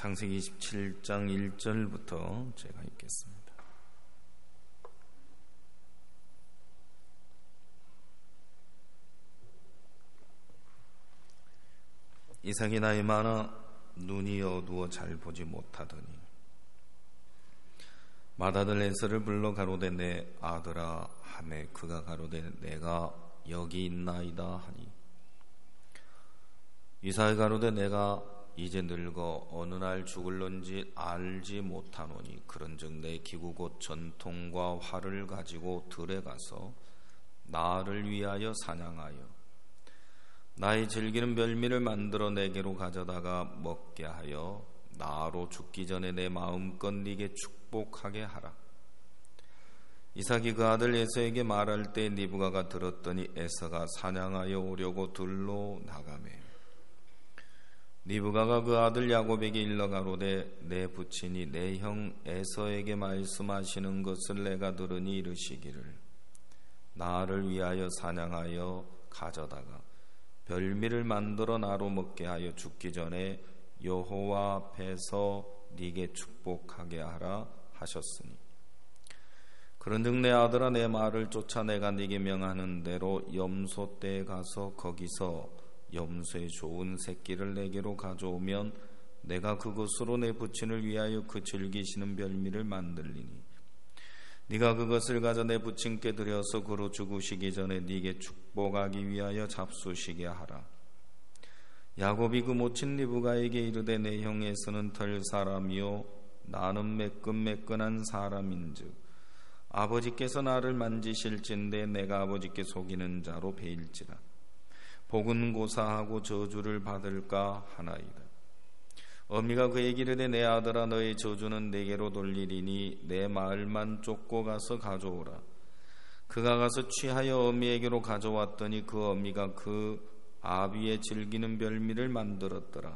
창세기 27장 1절부터 제가 읽겠습니다. 이삭이 나이 많아 눈이 어두워 잘 보지 못하더니 맏아들 에서를 불러 가로되 내 아들아 하매 그가 가로되 내가 여기 있나이다 하니 이삭이 가로되 내가 이제 늙어 어느 날 죽을런지 알지 못하노니 그런즉 내 기구 곧 전통과 활을 가지고 들에 가서 나를 위하여 사냥하여 나의 즐기는 별미를 만들어 내게로 가져다가 먹게 하여 나로 죽기 전에 내 마음껏 네게 축복하게 하라. 이삭이 그 아들 에서에게 말할 때 리브가가 들었더니 에서가 사냥하여 오려고 들로 나가매 리브가가 그 아들 야곱에게 일러 가로되 내 부친이 내 형 에서에게 말씀하시는 것을 내가 들으니 이르시기를 나를 위하여 사냥하여 가져다가 별미를 만들어 나로 먹게 하여 죽기 전에 여호와 앞에서 네게 축복하게 하라 하셨으니 그런즉 내 아들아 내 말을 쫓아 내가 네게 명하는 대로 염소 떼에 가서 거기서 염소의 좋은 새끼를 내게로 가져오면 내가 그것으로 내 부친을 위하여 그 즐기시는 별미를 만들리니 네가 그것을 가져 내 부친께 드려서 그로 죽으시기 전에 네게 축복하기 위하여 잡수시게 하라. 야곱이 그 모친 리브가에게 이르되 내 형 에서는 덜 사람이요 나는 매끈매끈한 사람인즉 아버지께서 나를 만지실진대 내가 아버지께 속이는 자로 베일지라. 복은 고사하고 저주를 받을까 하나이다. 어미가 그에게 이르되 내 아들아 너의 저주는 내게로 돌리리니 내 말만 쫓고 가서 가져오라. 그가 가서 취하여 어미에게로 가져왔더니 그 어미가 그 아비의 즐기는 별미를 만들었더라.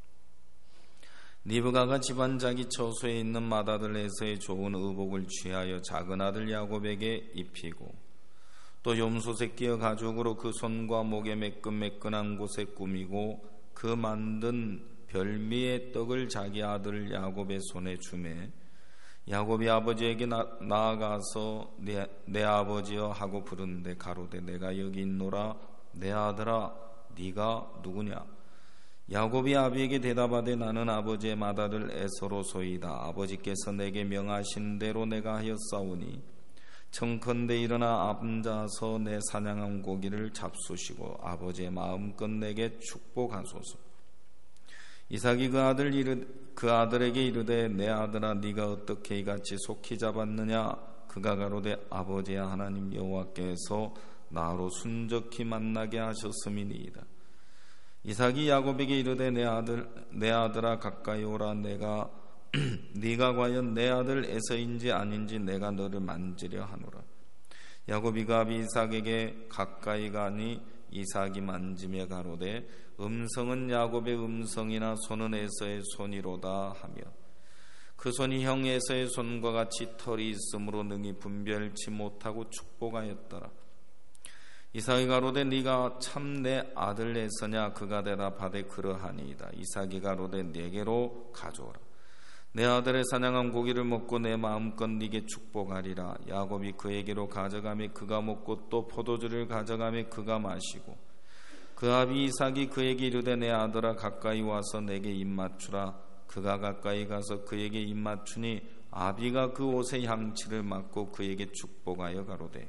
리브가가 집안 자기 처소에 있는 맏아들 에서의 좋은 의복을 취하여 작은 아들 야곱에게 입히고 또 염소 새끼의 가죽으로 그 손과 목에 매끈매끈한 곳에 꾸미고 그 만든 별미의 떡을 자기 아들 야곱의 손에 주매 야곱이 아버지에게 나아가서 내 아버지여 하고 부르는데 가로되 내가 여기 있노라. 내 아들아 네가 누구냐? 야곱이 아비에게 대답하되 나는 아버지의 맏아들 에서로소이다. 아버지께서 내게 명하신 대로 내가 하였사오니 청컨대 일어나 앉아서 내 사냥한 고기를 잡수시고 아버지의 마음껏 내게 축복하소서. 이삭이 그 아들에게 이르되 내 아들아 네가 어떻게 이같이 속히 잡았느냐? 그가 가로되 아버지의 하나님 여호와께서 나로 순적히 만나게 하셨음이니이다. 이삭이 야곱에게 이르되 내 아들아 가까이 오라. 네가 과연 내 아들 에서인지 아닌지 내가 너를 만지려 하노라. 야곱이 그 아비 이삭에게 가까이 가니 이삭이 만지며 가로되 음성은 야곱의 음성이나 손은 에서의 손이로다 하며 그 손이 형 에서의 손과 같이 털이 있으므로 능히 분별치 못하고 축복하였더라. 이삭이 가로되 네가 참 내 아들 에서냐? 그가 대답하되 그러하니이다. 이삭이 가로되 네게로 가져오라. 내 아들의 사냥한 고기를 먹고 내 마음껏 네게 축복하리라. 야곱이 그에게로 가져가며 그가 먹고 또 포도주를 가져가며 그가 마시고 그 아비 이삭이 그에게 이르되 내 아들아 가까이 와서 내게 입 맞추라. 그가 가까이 가서 그에게 입 맞추니 아비가 그 옷의 향취를 맡고 그에게 축복하여 가로되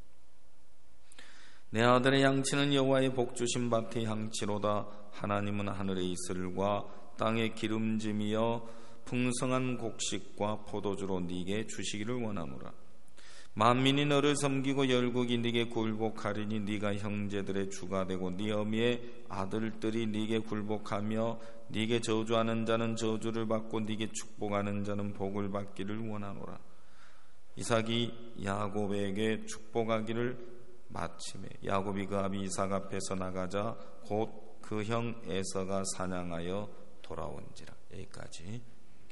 내 아들의 향취는 여호와의 복주신 밭의 향취로다. 하나님은 하늘의 이슬과 땅의 기름짐이여 풍성한 곡식과 포도주로 네게 주시기를 원하노라. 만민이 너를 섬기고 열국이 네게 굴복하리니 네가 형제들의 주가 되고 네 어미의 아들들이 네게 굴복하며 네게 저주하는 자는 저주를 받고 네게 축복하는 자는 복을 받기를 원하노라. 이삭이 야곱에게 축복하기를 마침에 야곱이 그 아비 이삭 앞에서 나가자 곧 그 형 에서가 사냥하여 돌아온지라. 여기까지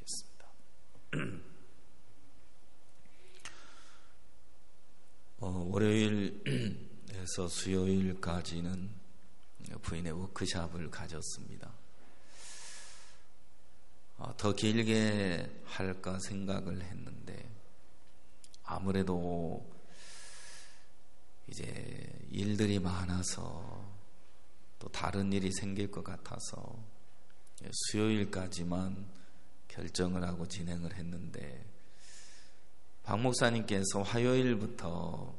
월요일에서 수요일까지는 부인의 워크숍을 가졌습니다. 더 길게 할까 생각을 했는데 아무래도 이제 일들이 많아서 또 다른 일이 생길 것 같아서 수요일까지만 결정을 하고 진행을 했는데 박 목사님께서 화요일부터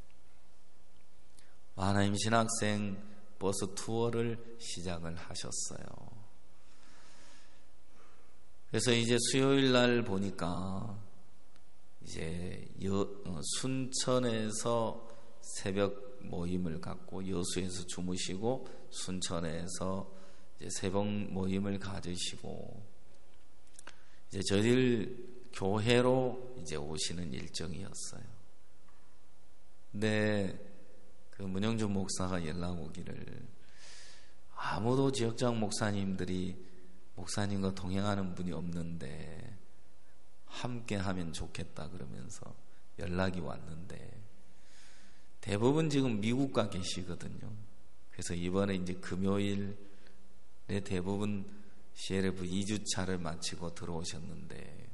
하나님 신학생 버스 투어를 시작을 하셨어요. 그래서 이제 수요일 날 보니까 이제 순천에서 새벽 모임을 갖고 여수에서 주무시고 순천에서 이제 새벽 모임을 가지시고 이제 저희들 교회로 이제 오시는 일정이었어요. 근데 그 문영준 목사가 연락 오기를 아무도 지역장 목사님들이 목사님과 동행하는 분이 없는데 함께 하면 좋겠다 그러면서 연락이 왔는데 대부분 지금 미국 가 계시거든요. 그래서 이번에 이제 금요일에 대부분 CLF 2주차를 마치고 들어오셨는데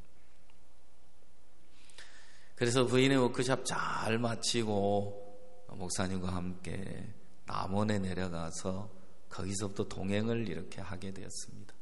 그래서 부인의 워크숍 잘 마치고 목사님과 함께 남원에 내려가서 거기서부터 동행을 이렇게 하게 되었습니다.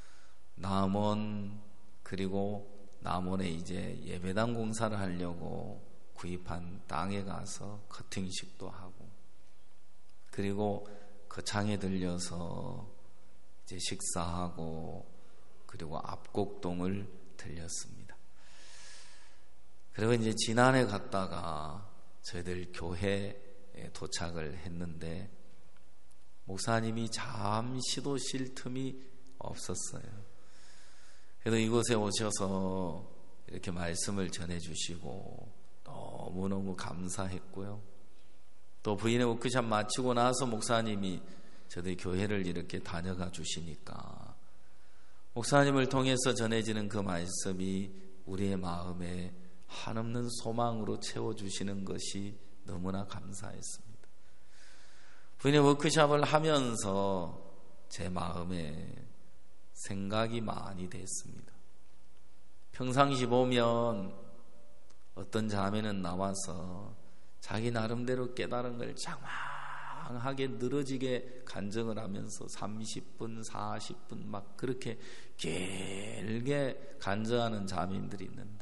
남원 그리고 남원에 이제 예배당 공사를 하려고 구입한 땅에 가서 커팅식도 하고 그리고 거창에 들려서 이제 식사하고 그리고 압곡동을 들렸습니다. 그리고 이제 지난해 갔다가 저희들 교회에 도착을 했는데 목사님이 잠시도 쉴 틈이 없었어요. 그래서 이곳에 오셔서 이렇게 말씀을 전해주시고 너무너무 감사했고요. 또 부인의 워크숍 마치고 나서 목사님이 저희 교회를 이렇게 다녀가 주시니까 목사님을 통해서 전해지는 그 말씀이 우리의 마음에 한없는 소망으로 채워주시는 것이 너무나 감사했습니다. 부인의 워크숍을 하면서 제 마음에 생각이 많이 됐습니다. 평상시 보면 어떤 자매는 나와서 자기 나름대로 깨달은 걸 장황하게 늘어지게 간증을 하면서 30분, 40분 막 그렇게 길게 간증하는 자매님들이 있는데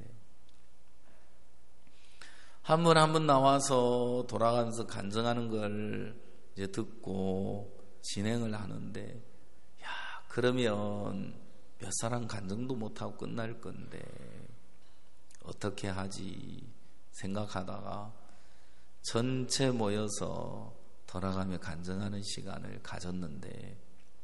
한 분 한 분 나와서 돌아가면서 간증하는 걸 이제 듣고 진행을 하는데 그러면 몇 사람 간증도 못하고 끝날 건데 어떻게 하지 생각하다가 전체 모여서 돌아가며 간증하는 시간을 가졌는데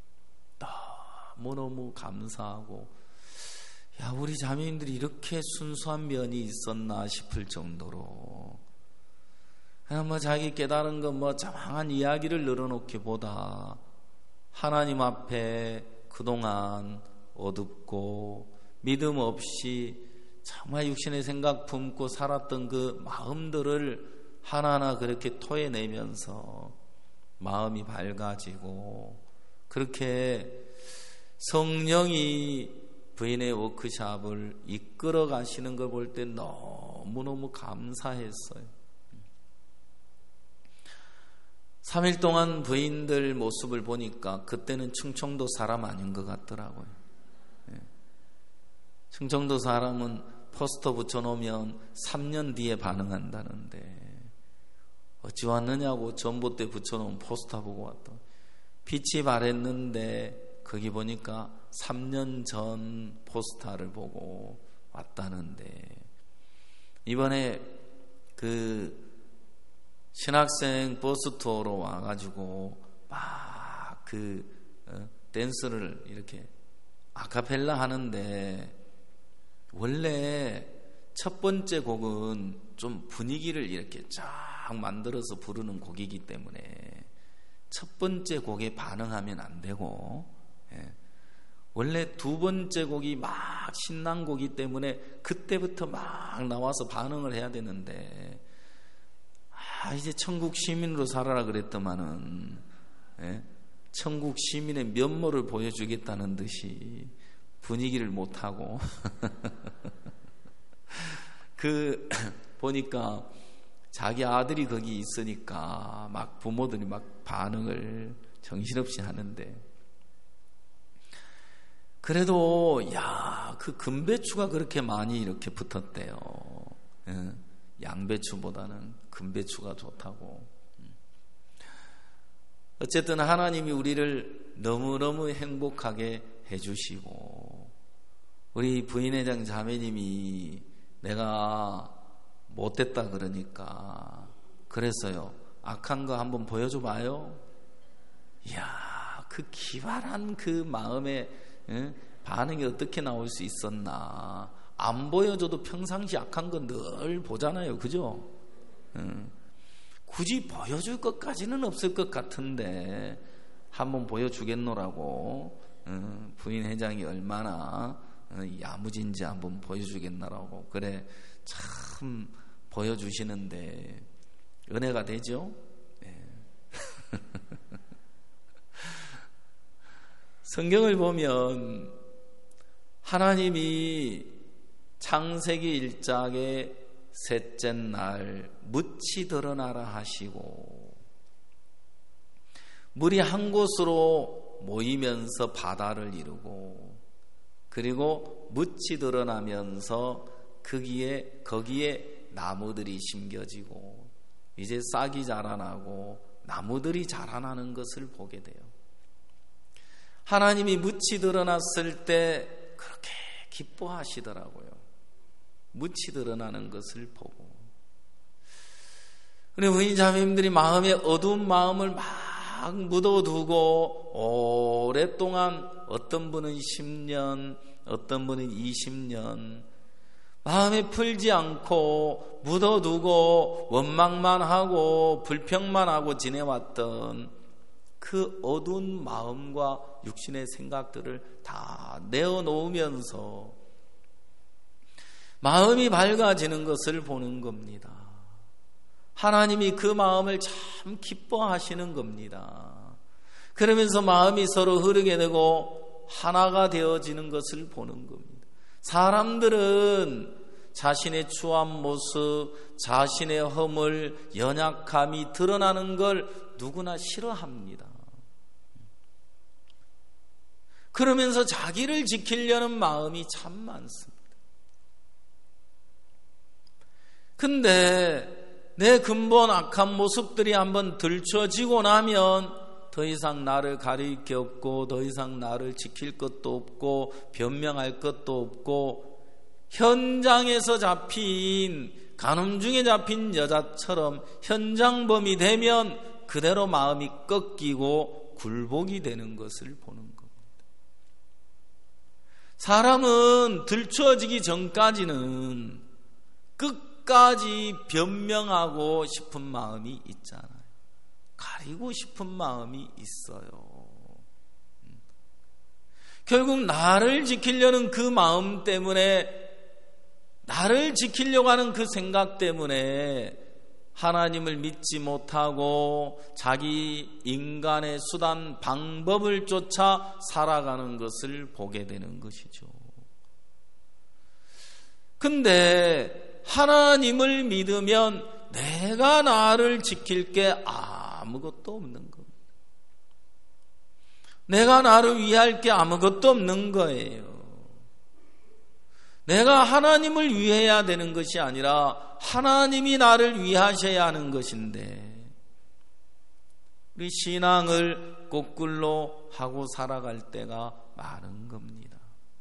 너무너무 감사하고 우리 자매님들이 이렇게 순수한 면이 있었나 싶을 정도로 그냥 자기 깨달은 거 장황한 이야기를 늘어놓기보다 하나님 앞에 그동안 어둡고 믿음 없이 정말 육신의 생각 품고 살았던 그 마음들을 하나하나 그렇게 토해내면서 마음이 밝아지고 그렇게 성령이 부인의 워크숍을 이끌어 가시는 걸 볼 때 너무너무 감사했어요. 3일 동안 부인들 모습을 보니까 그때는 충청도 사람 아닌 것 같더라고요. 충청도 사람은 포스터 붙여놓으면 3년 뒤에 반응한다는데 어찌 왔느냐고 전봇대 붙여놓은 포스터 보고 왔다. 빛이 바랬는데 거기 보니까 3년 전 포스터를 보고 왔다는데 이번에 그 신학생 버스 투어로 와가지고 막 그 댄스를 이렇게 아카펠라 하는데 원래 첫 번째 곡은 좀 분위기를 이렇게 쫙 만들어서 부르는 곡이기 때문에 첫 번째 곡에 반응하면 안 되고 원래 두 번째 곡이 막 신난 곡이기 때문에 그때부터 막 나와서 반응을 해야 되는데 이제 천국 시민으로 살아라 그랬더만은 천국 시민의 면모를 보여주겠다는 듯이 분위기를 못하고 보니까 자기 아들이 거기 있으니까 막 부모들이 막 반응을 정신없이 하는데, 그래도 그 금배추가 그렇게 많이 이렇게 붙었대요. 양배추보다는 금배추가 좋다고. 어쨌든 하나님이 우리를 너무너무 행복하게 해주시고, 우리 부인회장 자매님이 내가 못됐다 그러니까 그랬어요. 악한 거 한번 보여줘 봐요. 이야, 그 기발한 그 마음의 반응이 어떻게 나올 수 있었나. 안 보여줘도 평상시 악한 거 늘 보잖아요, 그죠? 굳이 보여줄 것까지는 없을 것 같은데 한번 보여주겠노라고 부인 회장이 얼마나 야무진지 한번 보여주겠노라고. 그래, 참 보여주시는데 은혜가 되죠? 네. 성경을 보면 하나님이 창세기 1장의 셋째 날 묻이 드러나라 하시고, 물이 한 곳으로 모이면서 바다를 이루고, 그리고 묻이 드러나면서 거기에 나무들이 심겨지고 이제 싹이 자라나고 나무들이 자라나는 것을 보게 돼요. 하나님이 묻이 드러났을 때 그렇게 기뻐하시더라고요. 묻이 드러나는 것을 보고. 우리 부인 자매님들이 마음에 어두운 마음을 막 묻어두고 오랫동안, 어떤 분은 10년, 어떤 분은 20년 마음에 풀지 않고 묻어두고 원망만 하고 불평만 하고 지내왔던 그 어두운 마음과 육신의 생각들을 다 내어놓으면서 마음이 밝아지는 것을 보는 겁니다. 하나님이 그 마음을 참 기뻐하시는 겁니다. 그러면서 마음이 서로 흐르게 되고 하나가 되어지는 것을 보는 겁니다. 사람들은 자신의 추한 모습, 자신의 허물, 연약함이 드러나는 걸 누구나 싫어합니다. 그러면서 자기를 지키려는 마음이 참 많습니다. 근데 내 근본 악한 모습들이 한번 들춰지고 나면 더 이상 나를 가릴 게 없고, 더 이상 나를 지킬 것도 없고, 변명할 것도 없고, 현장에서 잡힌, 간음 중에 잡힌 여자처럼 현장범이 되면 그대로 마음이 꺾이고 굴복이 되는 것을 보는 겁니다. 사람은 들추어지기 전까지는 끝까지 변명하고 싶은 마음이 있잖아요. 가리고 싶은 마음이 있어요. 결국 나를 지키려는 그 마음 때문에, 나를 지키려고 하는 그 생각 때문에 하나님을 믿지 못하고 자기 인간의 수단, 방법을 쫓아 살아가는 것을 보게 되는 것이죠. 근데 하나님을 믿으면 내가 나를 지킬 게 아무것도 없는 겁니다. 내가 나를 위할 게 아무것도 없는 거예요. 내가 하나님을 위해야 되는 것이 아니라 하나님이 나를 위하셔야 하는 것인데, 우리 신앙을 거꾸로 하고 살아갈 때가 많은 겁니다.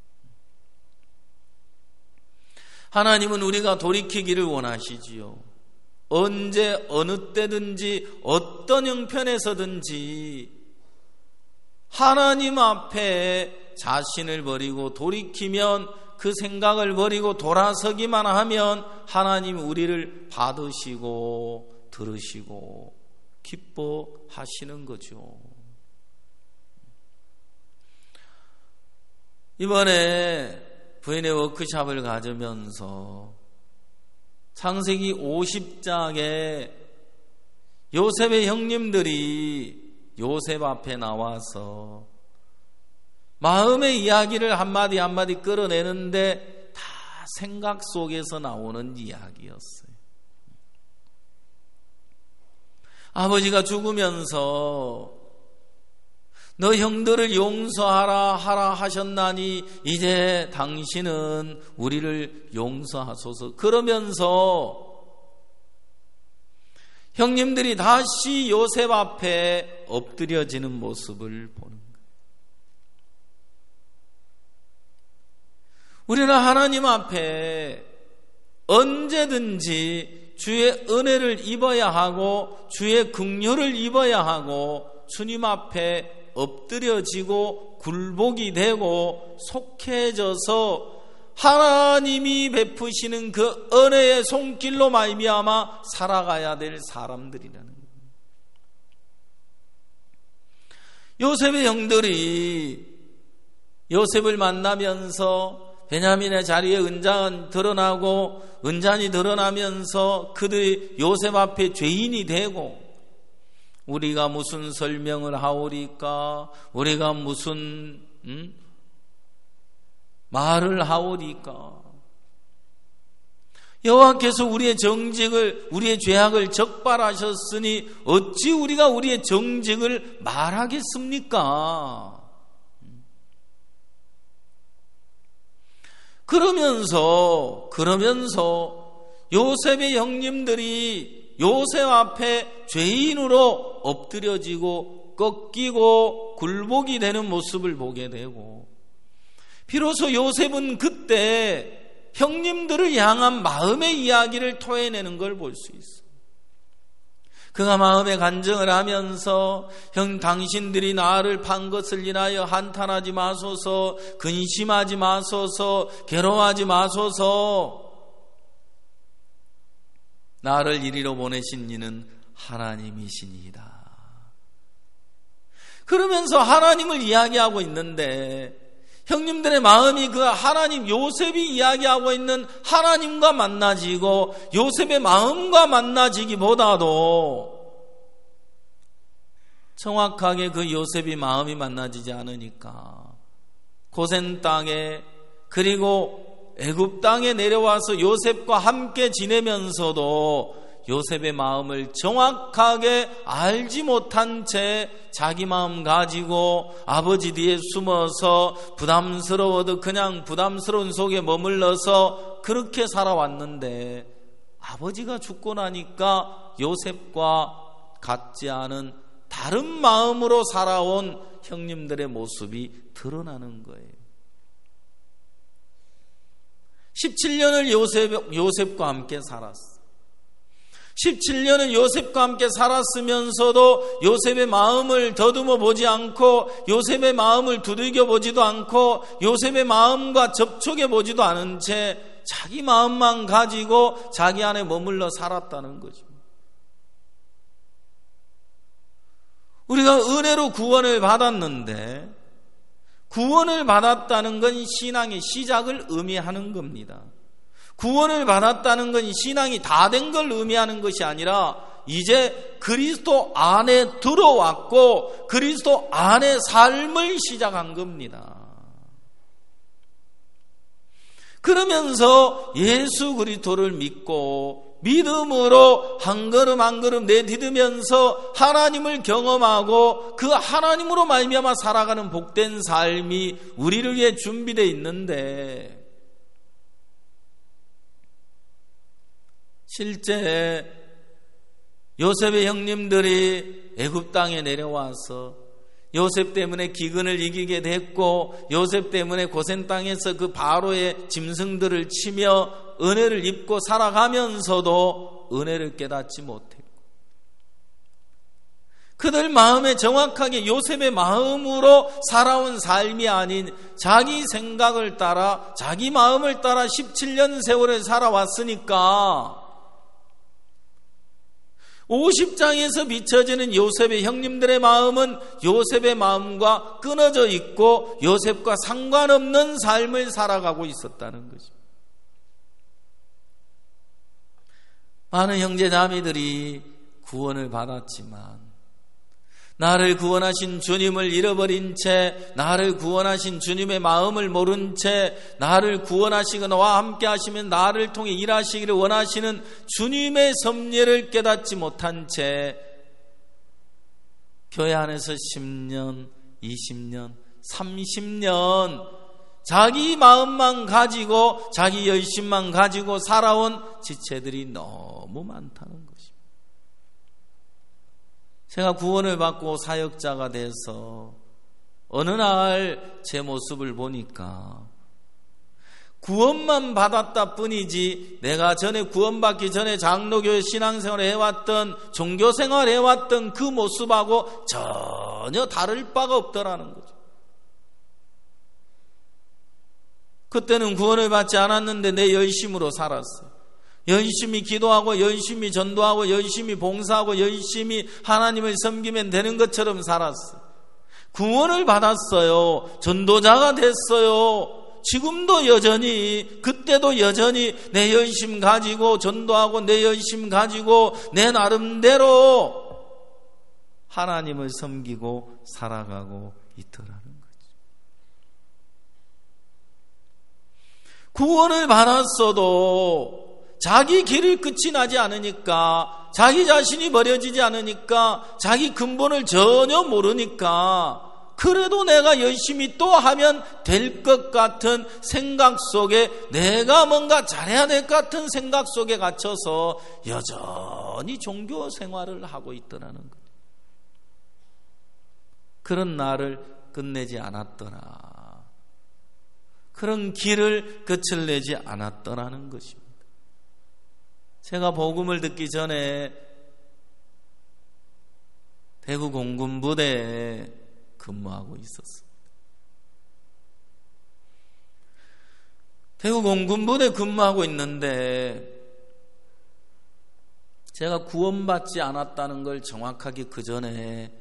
하나님은 우리가 돌이키기를 원하시지요. 언제 어느 때든지 어떤 형편에서든지 하나님 앞에 자신을 버리고 돌이키면, 그 생각을 버리고 돌아서기만 하면 하나님 우리를 받으시고 들으시고 기뻐하시는 거죠. 이번에 부인의 워크숍을 가지면서 창세기 50장에 요셉의 형님들이 요셉 앞에 나와서 마음의 이야기를 한마디 한마디 끌어내는데 다 생각 속에서 나오는 이야기였어요. 아버지가 죽으면서 너 형들을 용서하라 하라 하셨나니 이제 당신은 우리를 용서하소서. 그러면서 형님들이 다시 요셉 앞에 엎드려지는 모습을 보는 거예요. 우리는 하나님 앞에 언제든지 주의 은혜를 입어야 하고 주의 긍휼을 입어야 하고 주님 앞에 엎드려지고 굴복이 되고 속해져서 하나님이 베푸시는 그 은혜의 손길로 말미암아 살아가야 될 사람들이라는 거예요. 요셉의 형들이 요셉을 만나면서 베냐민의 자리에 은잔 드러나고 은잔이 드러나면서 그들이 요셉 앞에 죄인이 되고 우리가 무슨 설명을 하오리까? 우리가 무슨 말을 하오리까? 여호와께서 우리의 정직을 우리의 죄악을 적발하셨으니 어찌 우리가 우리의 정직을 말하겠습니까? 그러면서 요셉의 형님들이 요셉 앞에 죄인으로 엎드려지고 꺾이고 굴복이 되는 모습을 보게 되고 비로소 요셉은 그때 형님들을 향한 마음의 이야기를 토해내는 걸 볼 수 있어. 그가 마음의 간증을 하면서 형 당신들이 나를 판 것을 인하여 한탄하지 마소서, 근심하지 마소서, 괴로워하지 마소서. 나를 이리로 보내신 이는 하나님이시니이다. 그러면서 하나님을 이야기하고 있는데 형님들의 마음이 그 하나님 요셉이 이야기하고 있는 하나님과 만나지고 요셉의 마음과 만나지기보다도 정확하게 그 요셉이 마음이 만나지지 않으니까 고센 땅에 그리고 애굽 땅에 내려와서 요셉과 함께 지내면서도 요셉의 마음을 정확하게 알지 못한 채 자기 마음 가지고 아버지 뒤에 숨어서 부담스러워도 그냥 부담스러운 속에 머물러서 그렇게 살아왔는데 아버지가 죽고 나니까 요셉과 같지 않은 다른 마음으로 살아온 형님들의 모습이 드러나는 거예요. 17년을 요셉과 함께 살았어. 17년은 요셉과 함께 살았으면서도 요셉의 마음을 더듬어 보지 않고 요셉의 마음을 두들겨 보지도 않고 요셉의 마음과 접촉해 보지도 않은 채 자기 마음만 가지고 자기 안에 머물러 살았다는 거죠. 우리가 은혜로 구원을 받았는데 구원을 받았다는 건 신앙의 시작을 의미하는 겁니다. 구원을 받았다는 건 신앙이 다 된 걸 의미하는 것이 아니라 이제 그리스도 안에 들어왔고 그리스도 안에 삶을 시작한 겁니다. 그러면서 예수 그리스도를 믿고 믿음으로 한 걸음 한 걸음 내디디면서 하나님을 경험하고 그 하나님으로 말미암아 살아가는 복된 삶이 우리를 위해 준비되어 있는데 실제 요셉의 형님들이 애굽 땅에 내려와서 요셉 때문에 기근을 이기게 됐고 요셉 때문에 고센 땅에서 그 바로의 짐승들을 치며 은혜를 입고 살아가면서도 은혜를 깨닫지 못했고 그들 마음에 정확하게 요셉의 마음으로 살아온 삶이 아닌 자기 생각을 따라 자기 마음을 따라 17년 세월을 살아왔으니까 50장에서 비춰지는 요셉의 형님들의 마음은 요셉의 마음과 끊어져 있고 요셉과 상관없는 삶을 살아가고 있었다는 거죠. 많은 형제자매들이 구원을 받았지만 나를 구원하신 주님을 잃어버린 채, 나를 구원하신 주님의 마음을 모른 채, 나를 구원하시고 나와 함께 하시면 나를 통해 일하시기를 원하시는 주님의 섭리를 깨닫지 못한 채 교회 안에서 10년, 20년, 30년 자기 마음만 가지고 자기 열심만 가지고 살아온 지체들이 너무 많다는 것입니다. 제가 구원을 받고 사역자가 돼서 어느 날 제 모습을 보니까 구원만 받았다 뿐이지 내가 전에 구원받기 전에 장로교회 신앙생활을 해왔던 종교생활을 해왔던 그 모습하고 전혀 다를 바가 없더라는 거죠. 그때는 구원을 받지 않았는데 내 열심으로 살았어요. 열심히 기도하고 열심히 전도하고 열심히 봉사하고 열심히 하나님을 섬기면 되는 것처럼 살았어요. 구원을 받았어요. 전도자가 됐어요. 지금도 여전히, 그때도 여전히 내 열심 가지고 전도하고 내 열심 가지고 내 나름대로 하나님을 섬기고 살아가고 있더라는 거죠. 구원을 받았어도 자기 길을 끝이 나지 않으니까, 자기 자신이 버려지지 않으니까, 자기 근본을 전혀 모르니까, 그래도 내가 열심히 또 하면 될 것 같은 생각 속에, 내가 뭔가 잘해야 될 것 같은 생각 속에 갇혀서 여전히 종교 생활을 하고 있더라는 거예요. 그런 나를 끝내지 않았더라. 그런 길을 끝을내지 않았더라는 것입니다. 제가 복음을 듣기 전에 대구 공군부대에 근무하고 있었습니다. 대구 공군부대에 근무하고 있는데 제가 구원받지 않았다는 걸 정확하게 그 전에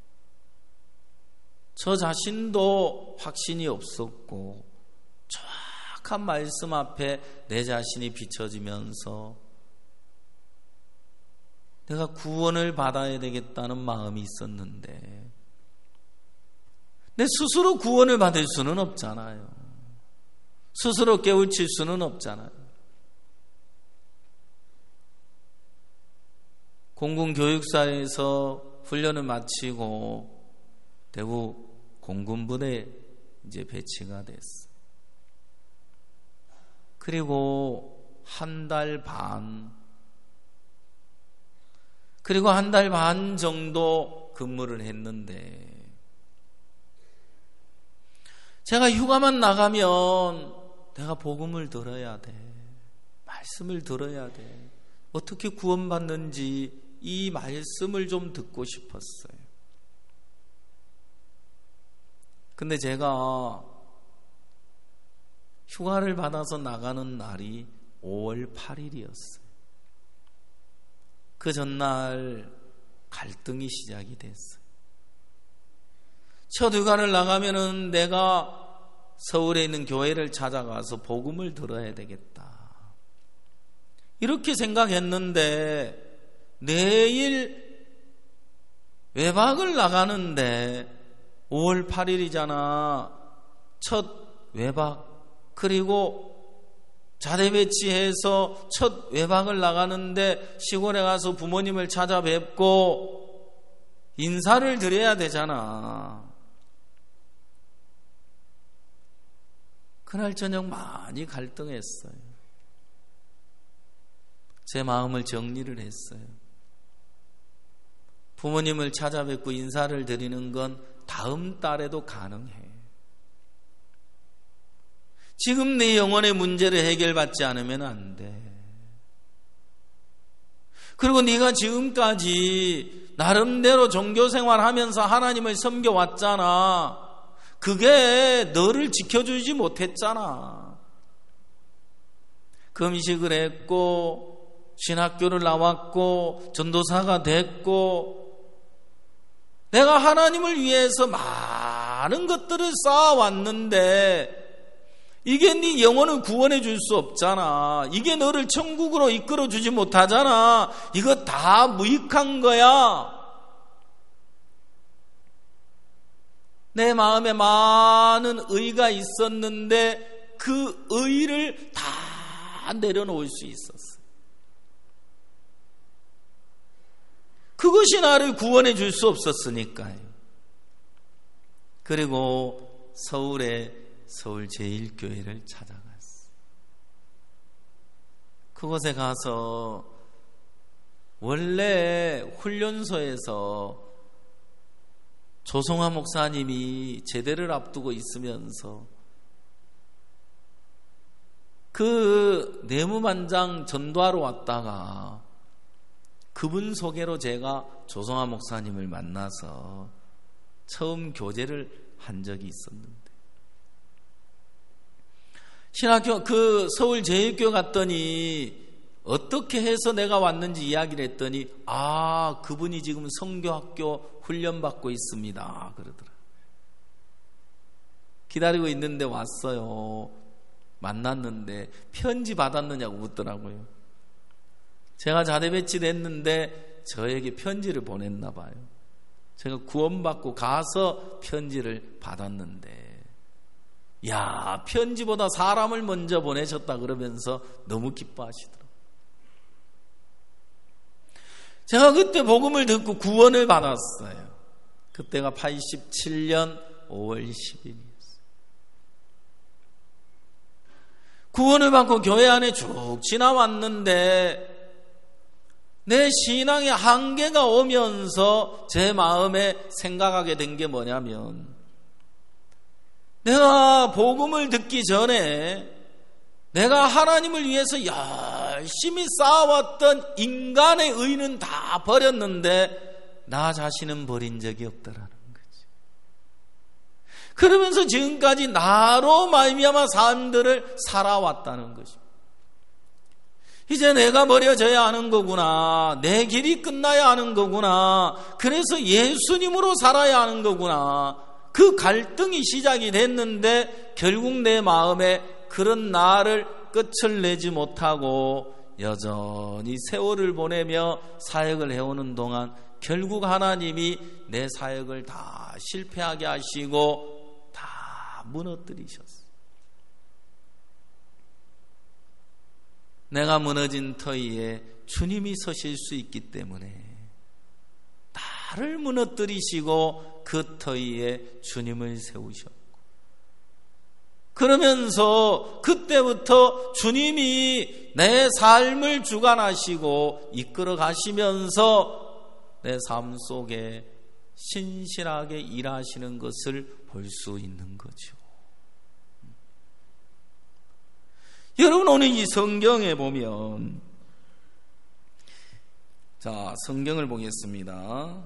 저 자신도 확신이 없었고 정확한 말씀 앞에 내 자신이 비춰지면서 내가 구원을 받아야 되겠다는 마음이 있었는데 내 스스로 구원을 받을 수는 없잖아요. 스스로 깨우칠 수는 없잖아요. 공군교육사에서 훈련을 마치고 대구 공군부대에 이제 배치가 됐어요. 그리고 한 달 반 정도 근무를 했는데 제가 휴가만 나가면 내가 복음을 들어야 돼. 말씀을 들어야 돼. 어떻게 구원받는지 이 말씀을 좀 듣고 싶었어요. 근데 제가 휴가를 받아서 나가는 날이 5월 8일이었어요. 그 전날 갈등이 시작이 됐어요. 첫 휴가를 나가면은 내가 서울에 있는 교회를 찾아가서 복음을 들어야 되겠다. 이렇게 생각했는데 내일 외박을 나가는데 5월 8일이잖아. 첫 외박. 그리고 자대 배치해서 첫 외박을 나가는데 시골에 가서 부모님을 찾아뵙고 인사를 드려야 되잖아. 그날 저녁 많이 갈등했어요. 제 마음을 정리를 했어요. 부모님을 찾아뵙고 인사를 드리는 건 다음 달에도 가능해. 지금 내 영혼의 문제를 해결받지 않으면 안 돼. 그리고 네가 지금까지 나름대로 종교생활하면서 하나님을 섬겨왔잖아. 그게 너를 지켜주지 못했잖아. 금식을 했고 신학교를 나왔고 전도사가 됐고 내가 하나님을 위해서 많은 것들을 쌓아왔는데 이게 네 영혼을 구원해 줄 수 없잖아. 이게 너를 천국으로 이끌어 주지 못하잖아. 이거 다 무익한 거야. 내 마음에 많은 의가 있었는데 그 의를 다 내려놓을 수 있었어요. 그것이 나를 구원해 줄 수 없었으니까요. 그리고 서울의 서울제일교회를 찾아갔어요. 그곳에 가서 원래 훈련소에서 조성화 목사님이 제대를 앞두고 있으면서 그 내무반장 전도하러 왔다가 그분 소개로 제가 조성화 목사님을 만나서 처음 교제를 한 적이 있었는데, 신학교 그 서울제일교회 갔더니 어떻게 해서 내가 왔는지 이야기를 했더니 그분이 지금 성교학교 훈련받고 있습니다 그러더라. 기다리고 있는데 왔어요. 만났는데 편지 받았느냐고 묻더라고요. 제가 자대 배치됐는데 저에게 편지를 보냈나 봐요. 제가 구원받고 가서 편지를 받았는데, 야, 편지보다 사람을 먼저 보내셨다 그러면서 너무 기뻐하시더라고요. 제가 그때 복음을 듣고 구원을 받았어요. 그때가 87년 5월 10일이었어요. 구원을 받고 교회 안에 쭉 지나왔는데 내 신앙의 한계가 오면서 제 마음에 생각하게 된 게 뭐냐면, 내가 복음을 듣기 전에 내가 하나님을 위해서 열심히 쌓아왔던 인간의 의는 다 버렸는데 나 자신은 버린 적이 없더라는 거지. 그러면서 지금까지 나로 말미암아 사람들을 살아왔다는 것입니다. 이제 내가 버려져야 하는 거구나. 내 길이 끝나야 하는 거구나. 그래서 예수님으로 살아야 하는 거구나. 그 갈등이 시작이 됐는데 결국 내 마음에 그런 나를 끝을 내지 못하고 여전히 세월을 보내며 사역을 해오는 동안 결국 하나님이 내 사역을 다 실패하게 하시고 다 무너뜨리셨어요. 내가 무너진 터위에 주님이 서실 수 있기 때문에 나를 무너뜨리시고 그 터위에 주님을 세우셨고, 그러면서 그때부터 주님이 내 삶을 주관하시고 이끌어 가시면서 내 삶 속에 신실하게 일하시는 것을 볼 수 있는 거죠. 여러분, 오늘 이 성경에 보면, 자, 성경을 보겠습니다.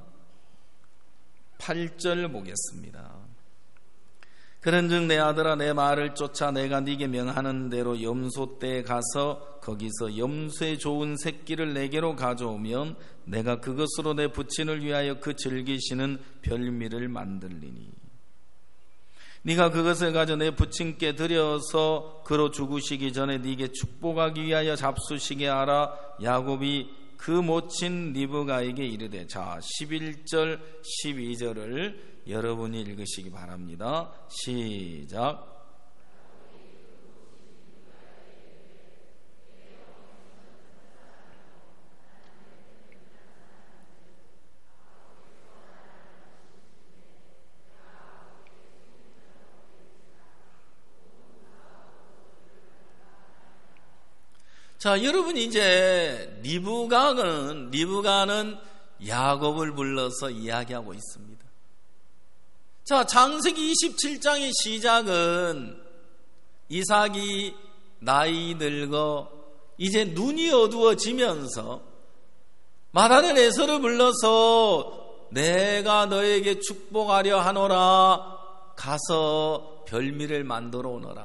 8절 보겠습니다. 그런즉 내 아들아, 내 말을 쫓아 내가 네게 명하는 대로 염소 떼에 가서 거기서 염소의 좋은 새끼를 내게로 가져오면 내가 그것으로 내 부친을 위하여 그 즐기시는 별미를 만들리니, 네가 그것을 가져 내 부친께 드려서 그로 죽으시기 전에 네게 축복하기 위하여 잡수시게 하라. 야곱이 그 모친 리브가에게 이르되. 자, 11절 12절을 여러분이 읽으시기 바랍니다. 시작. 자, 여러분, 이제 리브가는 야곱을 불러서 이야기하고 있습니다. 자, 창세기 27장의 시작은 이삭이 나이 늙어 이제 눈이 어두워지면서 마다는 에서를 불러서 내가 너에게 축복하려 하노라. 가서 별미를 만들어 오너라.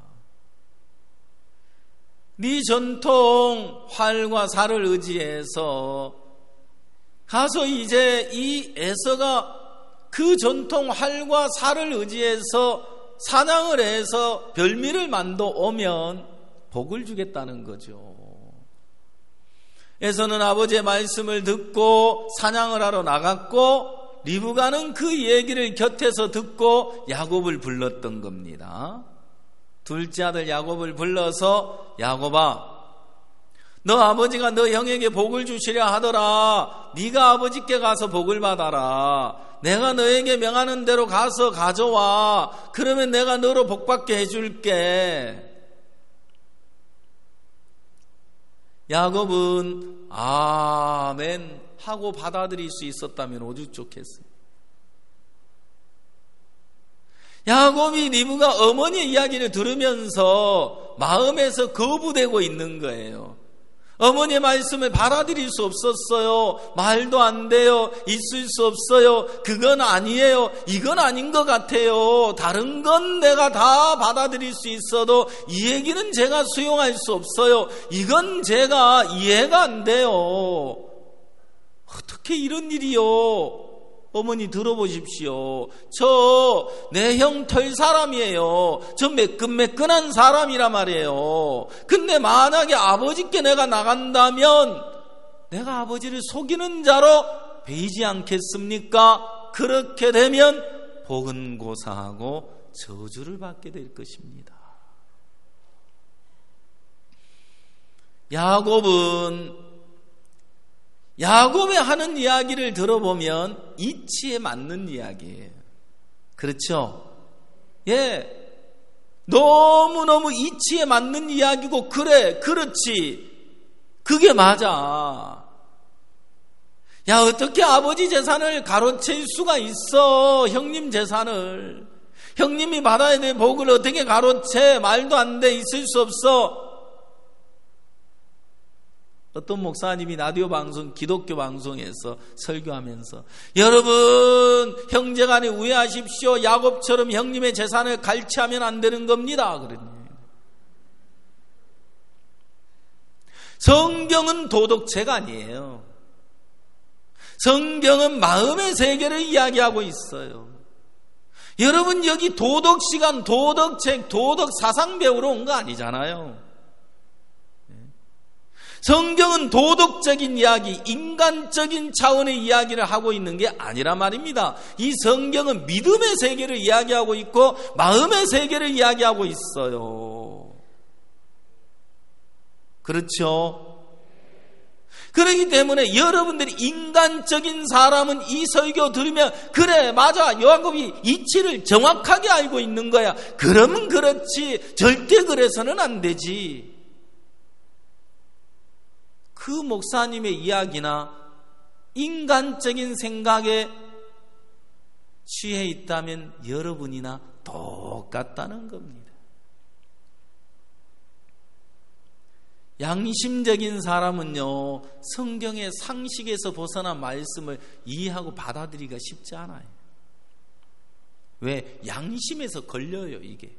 네 전통 활과 살을 의지해서 가서 이제 이 에서가 그 전통 활과 살을 의지해서 사냥을 해서 별미를 만들어 오면 복을 주겠다는 거죠. 에서는 아버지의 말씀을 듣고 사냥을 하러 나갔고 리브가는 그 얘기를 곁에서 듣고 야곱을 불렀던 겁니다. 둘째 아들 야곱을 불러서 야곱아, 너 아버지가 너 형에게 복을 주시려 하더라. 네가 아버지께 가서 복을 받아라. 내가 너에게 명하는 대로 가서 가져와. 그러면 내가 너로 복받게 해줄게. 야곱은 아멘 하고 받아들일 수 있었다면 오죽 좋겠어요. 야곱이 리브가 어머니의 이야기를 들으면서 마음에서 거부되고 있는 거예요. 어머니의 말씀을 받아들일 수 없었어요. 말도 안 돼요. 있을 수 없어요. 그건 아니에요. 이건 아닌 것 같아요. 다른 건 내가 다 받아들일 수 있어도 이 얘기는 제가 수용할 수 없어요. 이건 제가 이해가 안 돼요. 어떻게 이런 일이요? 어머니 들어보십시오. 저 내 형 털 사람이에요. 저 매끈매끈한 사람이란 말이에요. 근데 만약에 아버지께 내가 나간다면 내가 아버지를 속이는 자로 베이지 않겠습니까? 그렇게 되면 복은 고사하고 저주를 받게 될 것입니다. 야곱이 하는 이야기를 들어보면 이치에 맞는 이야기예요. 그렇죠? 예. 너무너무 이치에 맞는 이야기고, 그래, 그렇지. 그게 맞아. 야, 어떻게 아버지 재산을 가로챌 수가 있어? 형님 재산을. 형님이 받아야 될 복을 어떻게 가로채? 말도 안 돼. 있을 수 없어. 어떤 목사님이 라디오 방송, 기독교 방송에서 설교하면서 여러분 형제간에 우애하십시오. 야곱처럼 형님의 재산을 갈취하면 안 되는 겁니다. 그러네요. 성경은 도덕책 아니에요. 성경은 마음의 세계를 이야기하고 있어요. 여러분 여기 도덕 시간, 도덕책, 도덕 사상 배우러 온 거 아니잖아요. 성경은 도덕적인 이야기, 인간적인 차원의 이야기를 하고 있는 게 아니란 말입니다. 이 성경은 믿음의 세계를 이야기하고 있고 마음의 세계를 이야기하고 있어요. 그렇죠? 그렇기 때문에 여러분들이 인간적인 사람은 이 설교 들으면 그래 맞아 야곱이 이치를 정확하게 알고 있는 거야. 그러면 그렇지 절대 그래서는 안 되지. 그 목사님의 이야기나 인간적인 생각에 취해 있다면 여러분이나 똑같다는 겁니다. 양심적인 사람은요, 성경의 상식에서 벗어난 말씀을 이해하고 받아들이기가 쉽지 않아요. 왜? 양심에서 걸려요, 이게.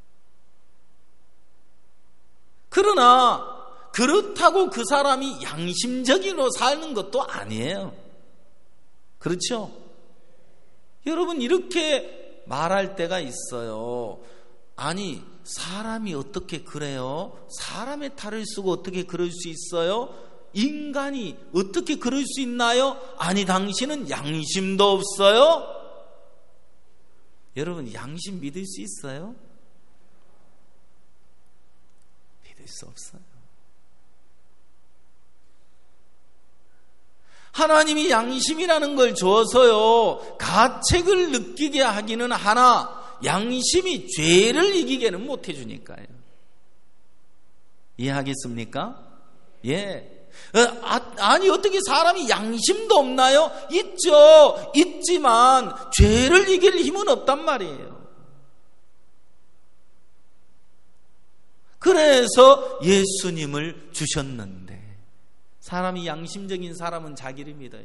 그러나 그렇다고 그 사람이 양심적으로 사는 것도 아니에요. 그렇죠? 여러분 이렇게 말할 때가 있어요. 아니 사람이 어떻게 그래요? 사람의 탈을 쓰고 어떻게 그럴 수 있어요? 인간이 어떻게 그럴 수 있나요? 아니 당신은 양심도 없어요? 여러분 양심 믿을 수 있어요? 믿을 수 없어요. 하나님이 양심이라는 걸 줘서요 가책을 느끼게 하기는 하나 양심이 죄를 이기게는 못해주니까요. 이해하겠습니까? 예. 아니 어떻게 사람이 양심도 없나요? 있죠. 있지만 죄를 이길 힘은 없단 말이에요. 그래서 예수님을 주셨는데 사람이 양심적인 사람은 자기를 믿어요.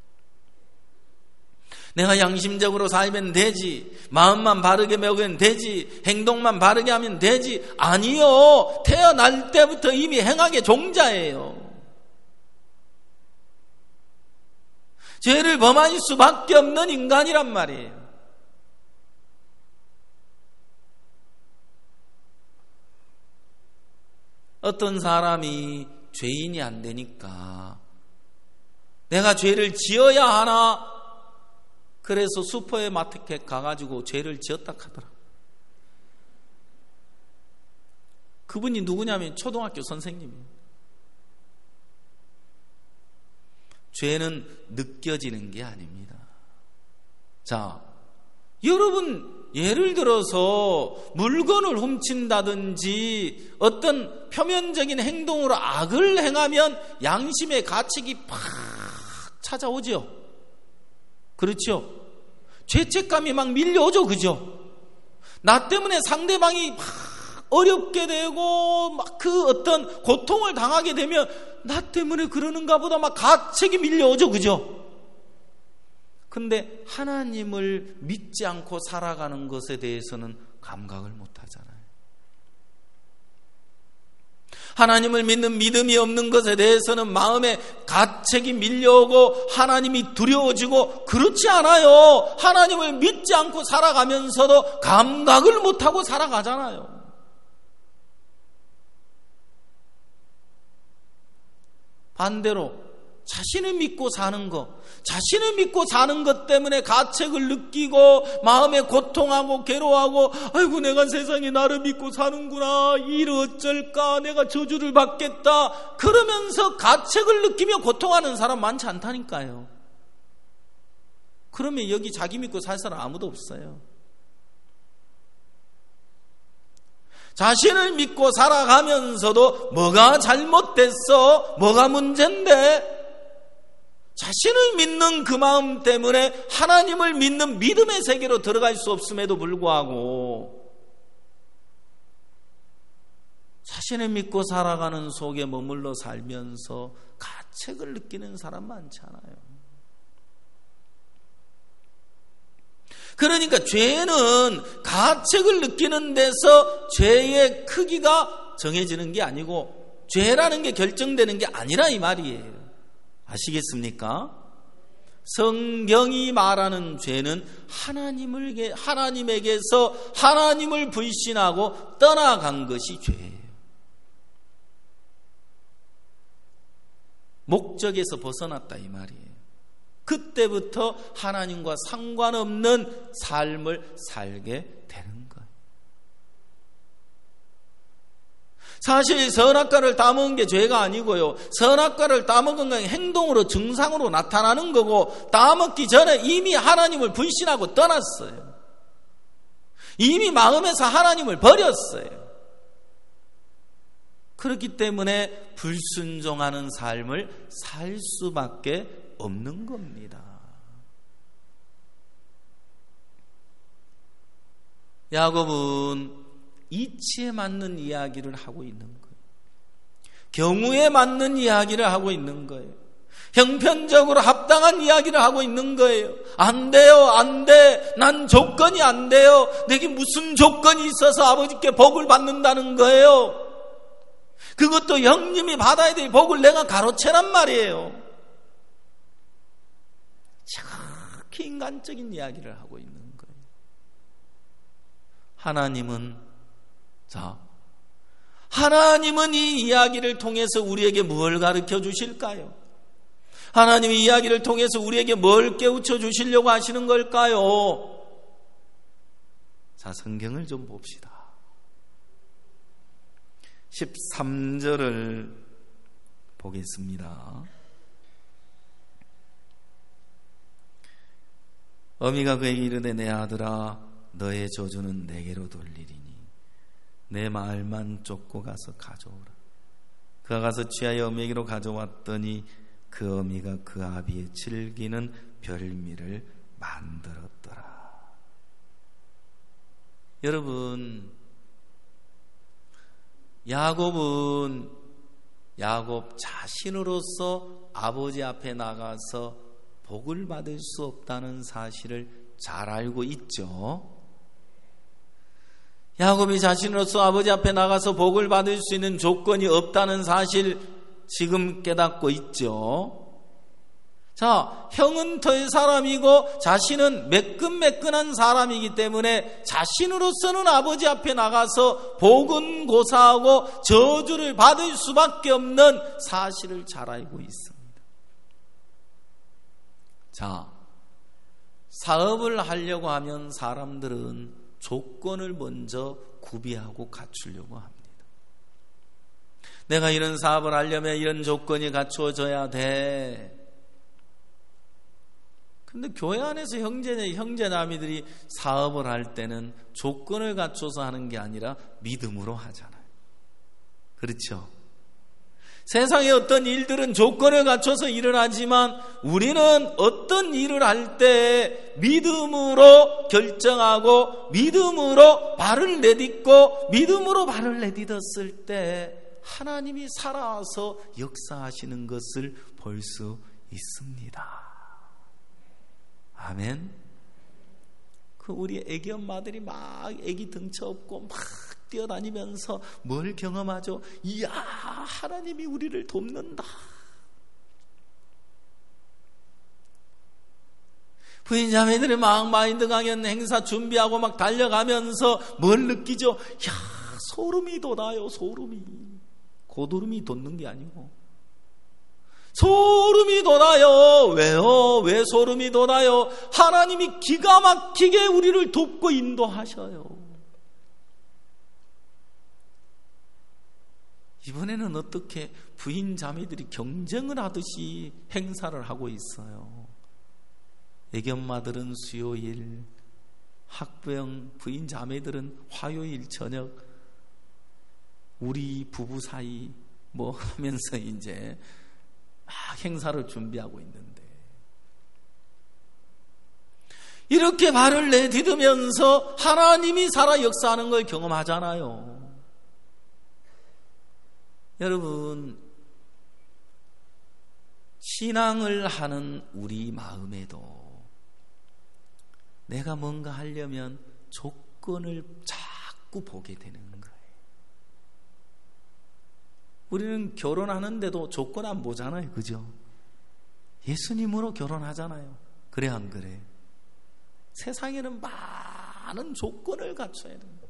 내가 양심적으로 살면 되지. 마음만 바르게 먹으면 되지. 행동만 바르게 하면 되지. 아니요. 태어날 때부터 이미 행악의 종자예요. 죄를 범할 수밖에 없는 인간이란 말이에요. 어떤 사람이 죄인이 안 되니까 내가 죄를 지어야 하나 그래서 슈퍼에 마트에 가가지고 죄를 지었다 하더라. 그분이 누구냐면 초등학교 선생님이에요. 죄는 느껴지는 게 아닙니다. 자, 여러분 예를 들어서 물건을 훔친다든지 어떤 표면적인 행동으로 악을 행하면 양심의 가책이 팍 찾아오죠. 그렇죠? 죄책감이 막 밀려오죠. 그죠? 나 때문에 상대방이 막 어렵게 되고 막 그 어떤 고통을 당하게 되면 나 때문에 그러는가 보다 막 가책이 밀려오죠. 그죠? 근데 하나님을 믿지 않고 살아가는 것에 대해서는 감각을 못 하잖아요. 하나님을 믿는 믿음이 없는 것에 대해서는 마음에 가책이 밀려오고 하나님이 두려워지고 그렇지 않아요. 하나님을 믿지 않고 살아가면서도 감각을 못하고 살아가잖아요. 반대로 자신을 믿고 사는 것, 자신을 믿고 사는 것 때문에 가책을 느끼고 마음에 고통하고 괴로워하고 아이고 내가 세상에 나를 믿고 사는구나, 일 어쩔까, 내가 저주를 받겠다 그러면서 가책을 느끼며 고통하는 사람 많지 않다니까요. 그러면 여기 자기 믿고 살 사람 아무도 없어요. 자신을 믿고 살아가면서도 뭐가 잘못됐어? 뭐가 문제인데? 자신을 믿는 그 마음 때문에 하나님을 믿는 믿음의 세계로 들어갈 수 없음에도 불구하고 자신을 믿고 살아가는 속에 머물러 살면서 가책을 느끼는 사람 많잖아요. 그러니까 죄는 가책을 느끼는 데서 죄의 크기가 정해지는 게 아니고 죄라는 게 결정되는 게 아니라 이 말이에요. 아시겠습니까? 성경이 말하는 죄는 하나님에게서 하나님을 불신하고 떠나간 것이 죄예요. 목적에서 벗어났다 이 말이에요. 그때부터 하나님과 상관없는 삶을 살게 되는 거예요. 사실 선악과를 따먹은 게 죄가 아니고요, 선악과를 따먹은 건 행동으로 증상으로 나타나는 거고, 따먹기 전에 이미 하나님을 불신하고 떠났어요. 이미 마음에서 하나님을 버렸어요. 그렇기 때문에 불순종하는 삶을 살 수밖에 없는 겁니다. 야곱은 이치에 맞는 이야기를 하고 있는 거예요. 경우에 맞는 이야기를 하고 있는 거예요. 형편적으로 합당한 이야기를 하고 있는 거예요. 안 돼요, 안 돼. 난 조건이 안 돼요. 내게 무슨 조건이 있어서 아버지께 복을 받는다는 거예요. 그것도 형님이 받아야 될 복을 내가 가로채란 말이에요. 정확히 인간적인 이야기를 하고 있는 거예요. 하나님은 이 이야기를 통해서 우리에게 뭘 가르쳐 주실까요? 하나님이 이 이야기를 통해서 우리에게 뭘 깨우쳐 주시려고 하시는 걸까요? 자, 성경을 좀 봅시다. 13절을 보겠습니다. 어미가 그에게 이르되 내 아들아 너의 저주는 내게로 돌리리니 내 말만 쫓고 가서 가져오라. 그가 가서 취하여 어미에게로 가져왔더니 그 어미가 그 아비의 즐기는 별미를 만들었더라. 여러분, 야곱 자신으로서 아버지 앞에 나가서 복을 받을 수 없다는 사실을 잘 알고 있죠. 야곱이 자신으로서 아버지 앞에 나가서 복을 받을 수 있는 조건이 없다는 사실 지금 깨닫고 있죠. 자, 형은 털 사람이고 자신은 매끈매끈한 사람이기 때문에 자신으로서는 아버지 앞에 나가서 복은 고사하고 저주를 받을 수밖에 없는 사실을 잘 알고 있습니다. 자, 사업을 하려고 하면 사람들은 조건을 먼저 구비하고 갖추려고 합니다. 내가 이런 사업을 하려면 이런 조건이 갖추어져야 돼. 근데 교회 안에서 형제자매들이 사업을 할 때는 조건을 갖춰서 하는 게 아니라 믿음으로 하잖아요. 그렇죠? 세상의 어떤 일들은 조건을 갖춰서 일을 하지만 우리는 어떤 일을 할 때 믿음으로 결정하고 믿음으로 발을 내딛고 믿음으로 발을 내딛었을 때 하나님이 살아서 역사하시는 것을 볼 수 있습니다. 아멘. 우리 애기 엄마들이 막 애기 등쳐 업고 막 뛰어다니면서 뭘 경험하죠? 이야, 하나님이 우리를 돕는다. 부인 자매들이 막 마인드 강연 행사 준비하고 막 달려가면서 뭘 느끼죠? 야, 소름이 돋아요. 소름이. 고도름이 돋는 게 아니고 소름이 돋아요. 왜요? 왜 소름이 돋아요? 하나님이 기가 막히게 우리를 돕고 인도하셔요. 이번에는 어떻게 부인 자매들이 경쟁을 하듯이 행사를 하고 있어요. 애견마들은 수요일, 학부형 부인 자매들은 화요일 저녁, 우리 부부 사이 뭐 하면서 이제 막 행사를 준비하고 있는데 이렇게 발을 내딛으면서 하나님이 살아 역사하는 걸 경험하잖아요. 여러분, 신앙을 하는 우리 마음에도 내가 뭔가 하려면 조건을 자꾸 보게 되는 거예요. 우리는 결혼하는데도 조건 안 보잖아요. 그죠? 예수님으로 결혼하잖아요. 그래 안 그래? 세상에는 많은 조건을 갖춰야 됩니다.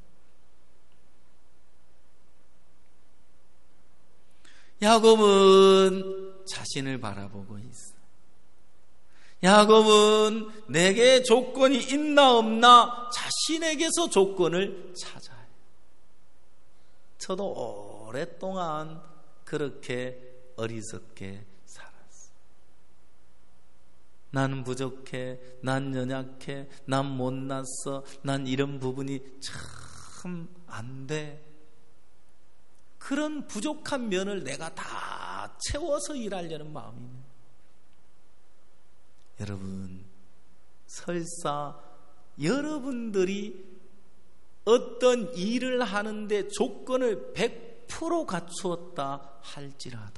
야곱은 자신을 바라보고 있어. 야곱은 내게 조건이 있나 없나 자신에게서 조건을 찾아요. 저도 오랫동안 그렇게 어리석게 살았어. 나는 부족해, 난 연약해, 난 못났어, 난 이런 부분이 참 안 돼. 그런 부족한 면을 내가 다 채워서 일하려는 마음이네. 여러분, 설사 여러분들이 어떤 일을 하는데 조건을 100% 갖추었다 할지라도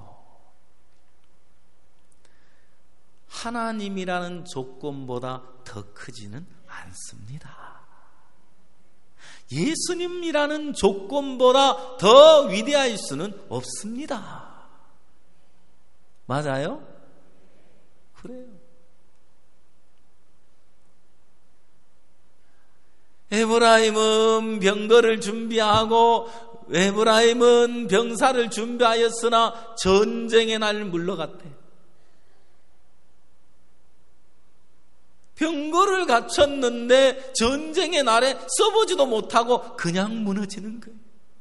하나님이라는 조건보다 더 크지는 않습니다. 예수님이라는 조건보다 더 위대할 수는 없습니다. 맞아요? 그래요. 에브라임은 병거를 준비하고 에브라임은 병사를 준비하였으나 전쟁의 날 물러갔대. 병거를 갖췄는데 전쟁의 날에 써보지도 못하고 그냥 무너지는 거예요.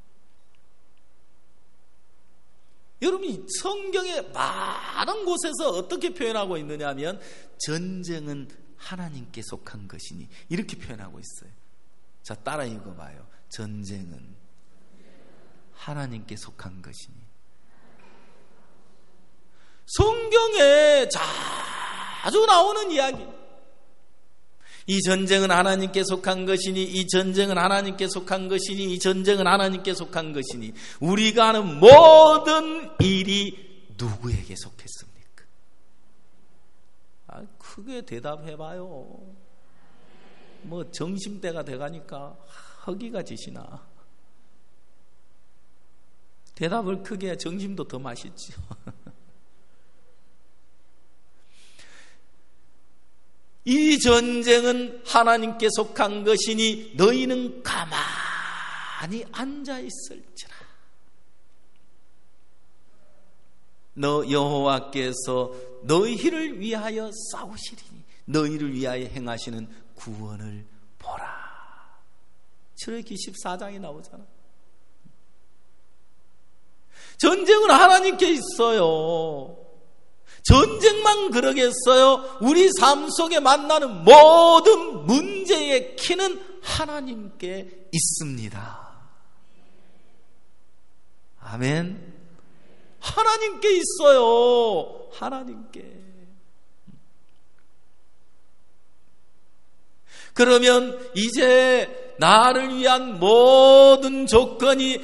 여러분이 성경의 많은 곳에서 어떻게 표현하고 있느냐 하면 전쟁은 하나님께 속한 것이니 이렇게 표현하고 있어요. 자, 따라 읽어봐요. 전쟁은 하나님께 속한 것이니. 성경에 자주 나오는 이야기. 이 전쟁은 하나님께 속한 것이니, 이 전쟁은 하나님께 속한 것이니, 이 전쟁은 하나님께 속한 것이니, 우리가 하는 모든 일이 누구에게 속했습니까? 크게 대답해봐요. 뭐 정심대가 돼가니까 허기가 지시나. 대답을 크게 해야 정심도 더 맛있죠. 이 전쟁은 하나님께 속한 것이니 너희는 가만히 앉아있을지라. 너 여호와께서 너희를 위하여 싸우시리니 너희를 위하여 행하시는 구원을 보라. 출애굽기 14장에 나오잖아. 전쟁은 하나님께 있어요. 전쟁만 그러겠어요? 우리 삶 속에 만나는 모든 문제의 키는 하나님께 있습니다. 아멘. 하나님께 있어요. 하나님께. 그러면 이제 나를 위한 모든 조건이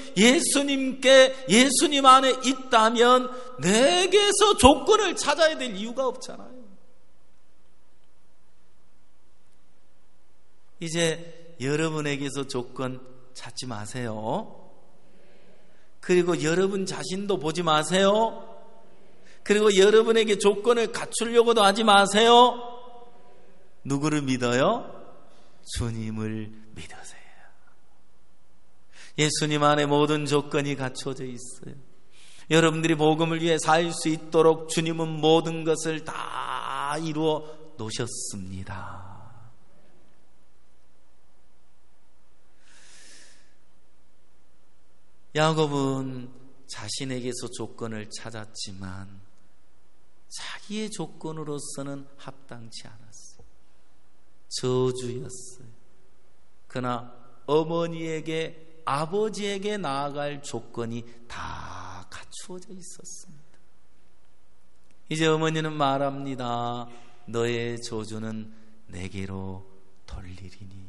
예수님 안에 있다면 내게서 조건을 찾아야 될 이유가 없잖아요. 이제 여러분에게서 조건 찾지 마세요. 그리고 여러분 자신도 보지 마세요. 그리고 여러분에게 조건을 갖추려고도 하지 마세요. 누구를 믿어요? 주님을 믿으세요. 예수님 안에 모든 조건이 갖춰져 있어요. 여러분들이 복음을 위해 살 수 있도록 주님은 모든 것을 다 이루어 놓으셨습니다. 야곱은 자신에게서 조건을 찾았지만 자기의 조건으로서는 합당치 않았어요. 저주였어요. 그러나 어머니에게, 아버지에게 나아갈 조건이 다 갖추어져 있었습니다. 이제 어머니는 말합니다. 너의 저주는 내게로 돌리리니.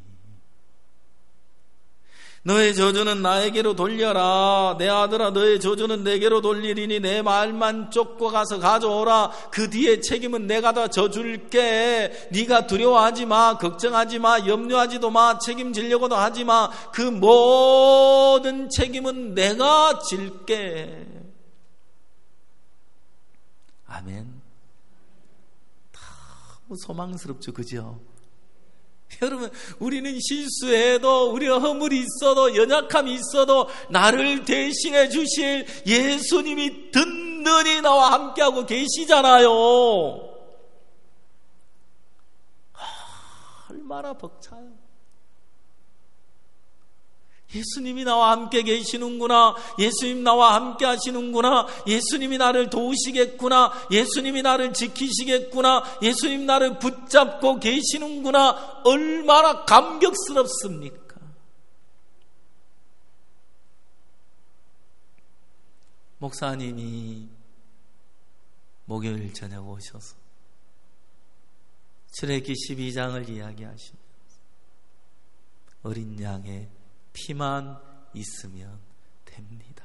너의 저주는 나에게로 돌려라. 내 아들아, 너의 저주는 내게로 돌리리니 내 말만 쫓고 가서 가져오라. 그 뒤에 책임은 내가 다 져줄게. 네가 두려워하지 마. 걱정하지 마. 염려하지도 마. 책임지려고도 하지 마. 그 모든 책임은 내가 질게. 아멘. 너무 소망스럽죠, 그죠? 여러분, 우리는 실수해도, 우리는 허물이 있어도, 연약함이 있어도 나를 대신해 주실 예수님이 든든히 나와 함께하고 계시잖아요. 얼마나 벅차요. 예수님이 나와 함께 계시는구나. 예수님 나와 함께 하시는구나. 예수님이 나를 도우시겠구나. 예수님이 나를 지키시겠구나. 예수님 나를 붙잡고 계시는구나. 얼마나 감격스럽습니까? 목사님이 목요일 저녁 오셔서 출애굽기 12장을 이야기하시면서 어린 양의 피만 있으면 됩니다.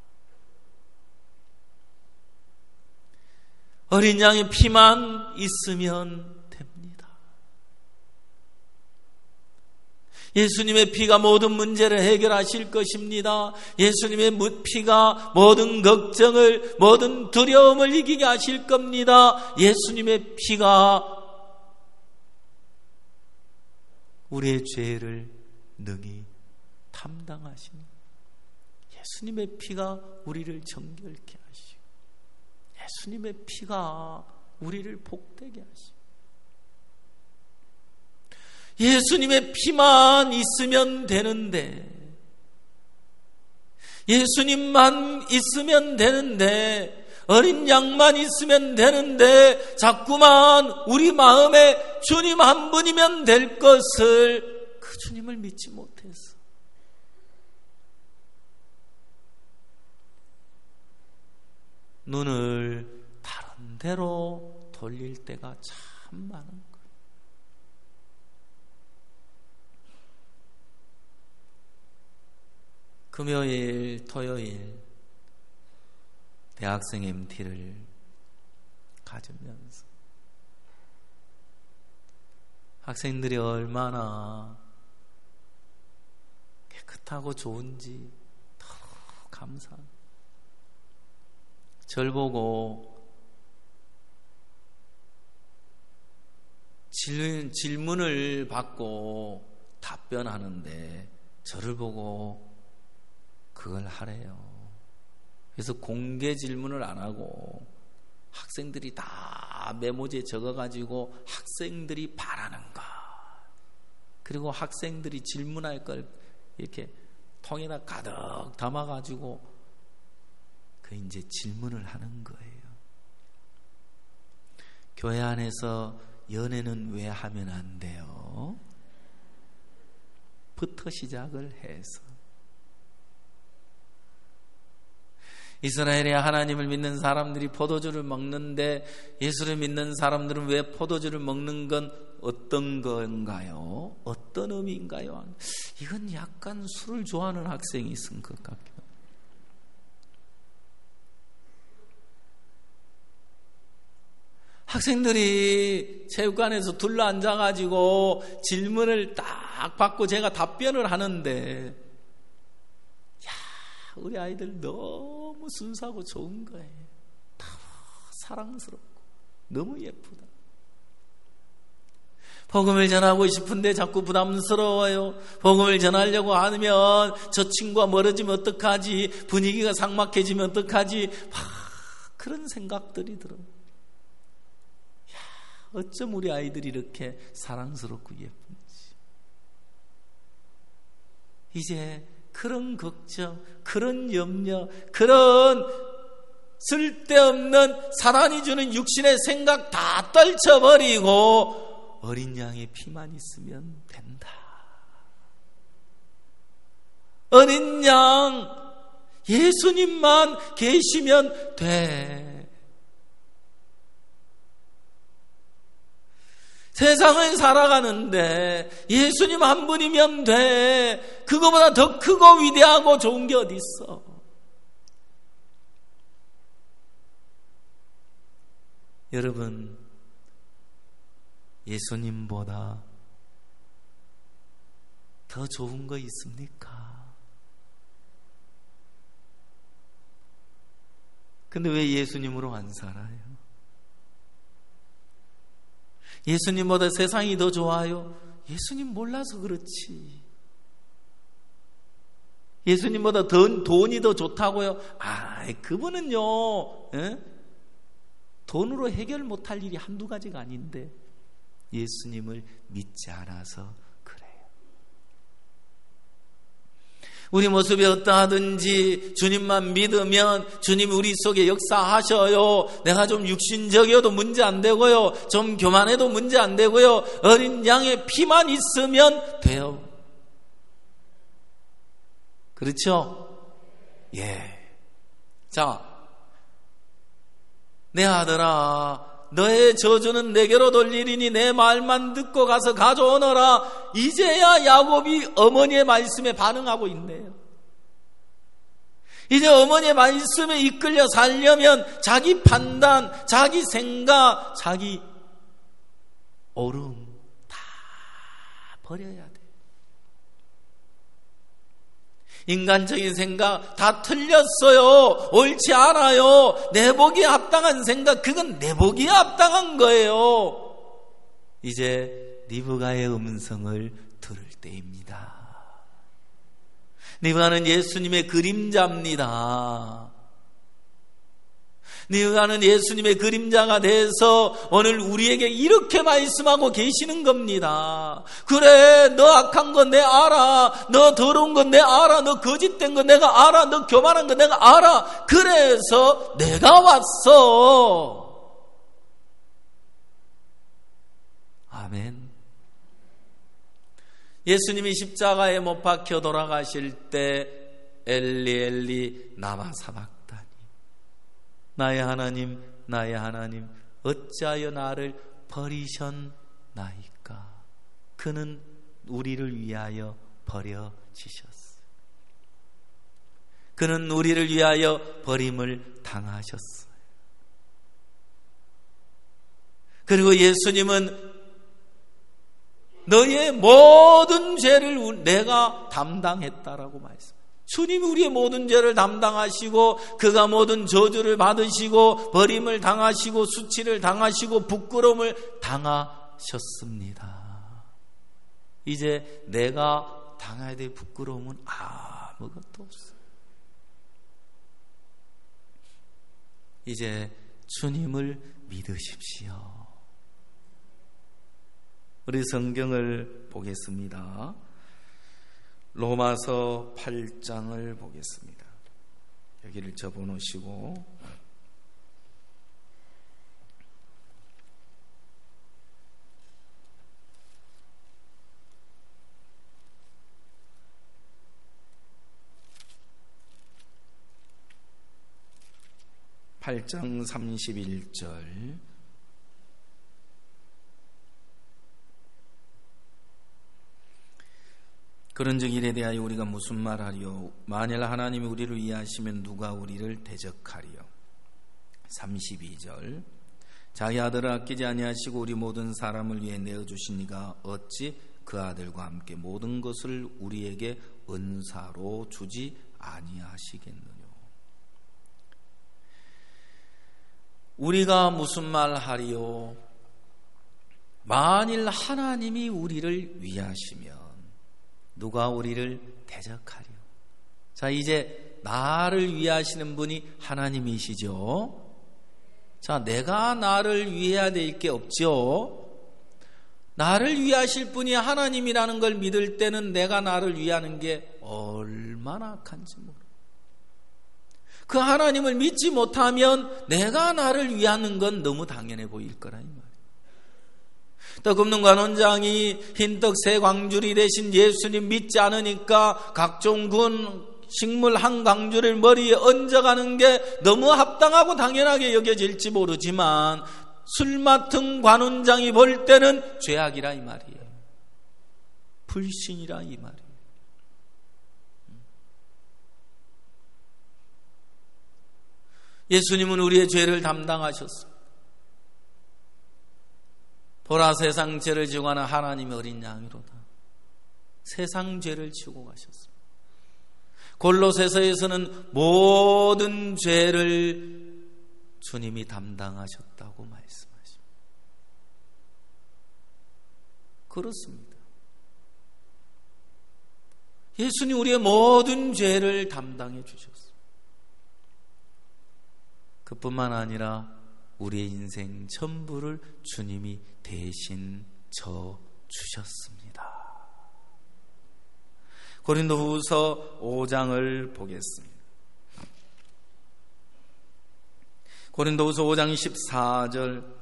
어린 양의 피만 있으면 됩니다. 예수님의 피가 모든 문제를 해결하실 것입니다. 예수님의 피가 모든 걱정을, 모든 두려움을 이기게 하실 겁니다. 예수님의 피가 우리의 죄를 능히 담당하시는 예수님의 피가 우리를 정결케 하시고 예수님의 피가 우리를 복되게 하시고 예수님의 피만 있으면 되는데 예수님만 있으면 되는데 어린 양만 있으면 되는데 자꾸만 우리 마음에 주님 한 분이면 될 것을 그 주님을 믿지 못해서 눈을 다른 데로 돌릴 때가 참 많은 거예요. 금요일, 토요일 대학생 MT를 가지면서 학생들이 얼마나 깨끗하고 좋은지 너무 감사합니다. 절 보고 질문을 받고 답변하는데 저를 보고 그걸 하래요. 그래서 공개 질문을 안 하고 학생들이 다 메모지에 적어가지고 학생들이 바라는가, 그리고 학생들이 질문할 걸 이렇게 통에다 가득 담아가지고 그 이제 질문을 하는 거예요. 교회 안에서 연애는 왜 하면 안 돼요? 부터 시작을 해서. 이스라엘의 하나님을 믿는 사람들이 포도주를 먹는데 예수를 믿는 사람들은 왜 포도주를 먹는 건 어떤 건가요? 어떤 의미인가요? 이건 약간 술을 좋아하는 학생이 있은 것 같기도 합니다. 학생들이 체육관에서 둘러앉아가지고 질문을 딱 받고 제가 답변을 하는데, 야, 우리 아이들 너무 순수하고 좋은 거예요. 다 사랑스럽고 너무 예쁘다. 복음을 전하고 싶은데 자꾸 부담스러워요. 복음을 전하려고 하면 저 친구가 멀어지면 어떡하지, 분위기가 삭막해지면 어떡하지, 그런 생각들이 들어요. 어쩜 우리 아이들이 이렇게 사랑스럽고 예쁜지. 이제 그런 걱정, 그런 염려, 그런 쓸데없는 사단이 주는 육신의 생각 다 떨쳐버리고 어린 양의 피만 있으면 된다. 어린 양 예수님만 계시면 돼. 세상을 살아가는데 예수님 한 분이면 돼. 그거보다 더 크고 위대하고 좋은 게 어디 있어? 여러분, 예수님보다 더 좋은 거 있습니까? 근데 왜 예수님으로 안 살아요? 예수님보다 세상이 더 좋아요? 예수님 몰라서 그렇지. 예수님보다 돈이 더 좋다고요? 그분은요, 돈으로 해결 못할 일이 한두 가지가 아닌데 예수님을 믿지 않아서 그래요. 우리 모습이 어떠하든지 주님만 믿으면 주님 우리 속에 역사하셔요. 내가 좀 육신적이어도 문제 안 되고요, 좀 교만해도 문제 안 되고요, 어린 양의 피만 있으면 돼요. 그렇죠? 예. 자, 내 아들아, 너의 저주는 내게로 돌리리니 내 말만 듣고 가서 가져오너라. 이제야 야곱이 어머니의 말씀에 반응하고 있네요. 이제 어머니의 말씀에 이끌려 살려면 자기 판단, 자기 생각, 자기 오름 다 버려야 돼. 인간적인 생각 다 틀렸어요. 옳지 않아요. 내 보기에 합당한 생각, 그건 내 보기에 합당한 거예요. 이제 리브가의 음성을 들을 때입니다. 리브가는 예수님의 그림자입니다. 리브가는 예수님의 그림자가 돼서 오늘 우리에게 이렇게 말씀하고 계시는 겁니다. 그래, 너 악한 건 내 알아. 너 더러운 건 내 알아. 너 거짓된 건 내가 알아. 너 교만한 건 내가 알아. 그래서 내가 왔어. 아멘. 예수님이 십자가에 못 박혀 돌아가실 때 엘리 엘리 라마 사박다니, 나의 하나님, 나의 하나님, 어찌하여 나를 버리셨나이까? 그는 우리를 위하여 버려지셨어요. 그는 우리를 위하여 버림을 당하셨어요. 그리고 예수님은 너의 모든 죄를 내가 담당했다라고 말씀합니다. 주님이 우리의 모든 죄를 담당하시고 그가 모든 저주를 받으시고 버림을 당하시고 수치를 당하시고 부끄러움을 당하셨습니다. 이제 내가 당해야 될 부끄러움은 아무것도 없어요. 이제 주님을 믿으십시오. 우리 성경을 보겠습니다. 로마서 8장을 보겠습니다. 여기를 접어놓으시고 (8장 31절) 그런즉 이에 대하여 우리가 무슨 말하리요? 만일 하나님이 우리를 위하시면 누가 우리를 대적하리요? 32절 자기 아들을 아끼지 아니하시고 우리 모든 사람을 위해 내어주시니가 어찌 그 아들과 함께 모든 것을 우리에게 은사로 주지 아니하시겠느냐? 우리가 무슨 말 하리요? 만일 하나님이 우리를 위하시면 누가 우리를 대적하리요? 자, 이제 나를 위하시는 분이 하나님이시죠. 자, 내가 나를 위해야 될 게 없죠. 나를 위하실 분이 하나님이라는 걸 믿을 때는 내가 나를 위하는 게 얼마나 악한지 모르. 그 하나님을 믿지 못하면 내가 나를 위하는 건 너무 당연해 보일 거라 이 말이에요. 떡 굽는 관원장이 흰떡 세 광줄이 되신 예수님 믿지 않으니까 각종 군 식물 한 광줄을 머리에 얹어가는 게 너무 합당하고 당연하게 여겨질지 모르지만 술 맡은 관원장이 볼 때는 죄악이라 이 말이에요. 불신이라 이 말이에요. 예수님은 우리의 죄를 담당하셨습니다. 보라 세상 죄를 지고 가는 하나님의 어린 양이로다. 세상 죄를 지고 가셨습니다. 골로새서에서는 모든 죄를 주님이 담당하셨다고 말씀하십니다. 그렇습니다. 예수님 우리의 모든 죄를 담당해 주셨습니다. 그뿐만 아니라 우리의 인생 전부를 주님이 대신 져 주셨습니다. 고린도후서 5장을 보겠습니다. 고린도후서 5장 14절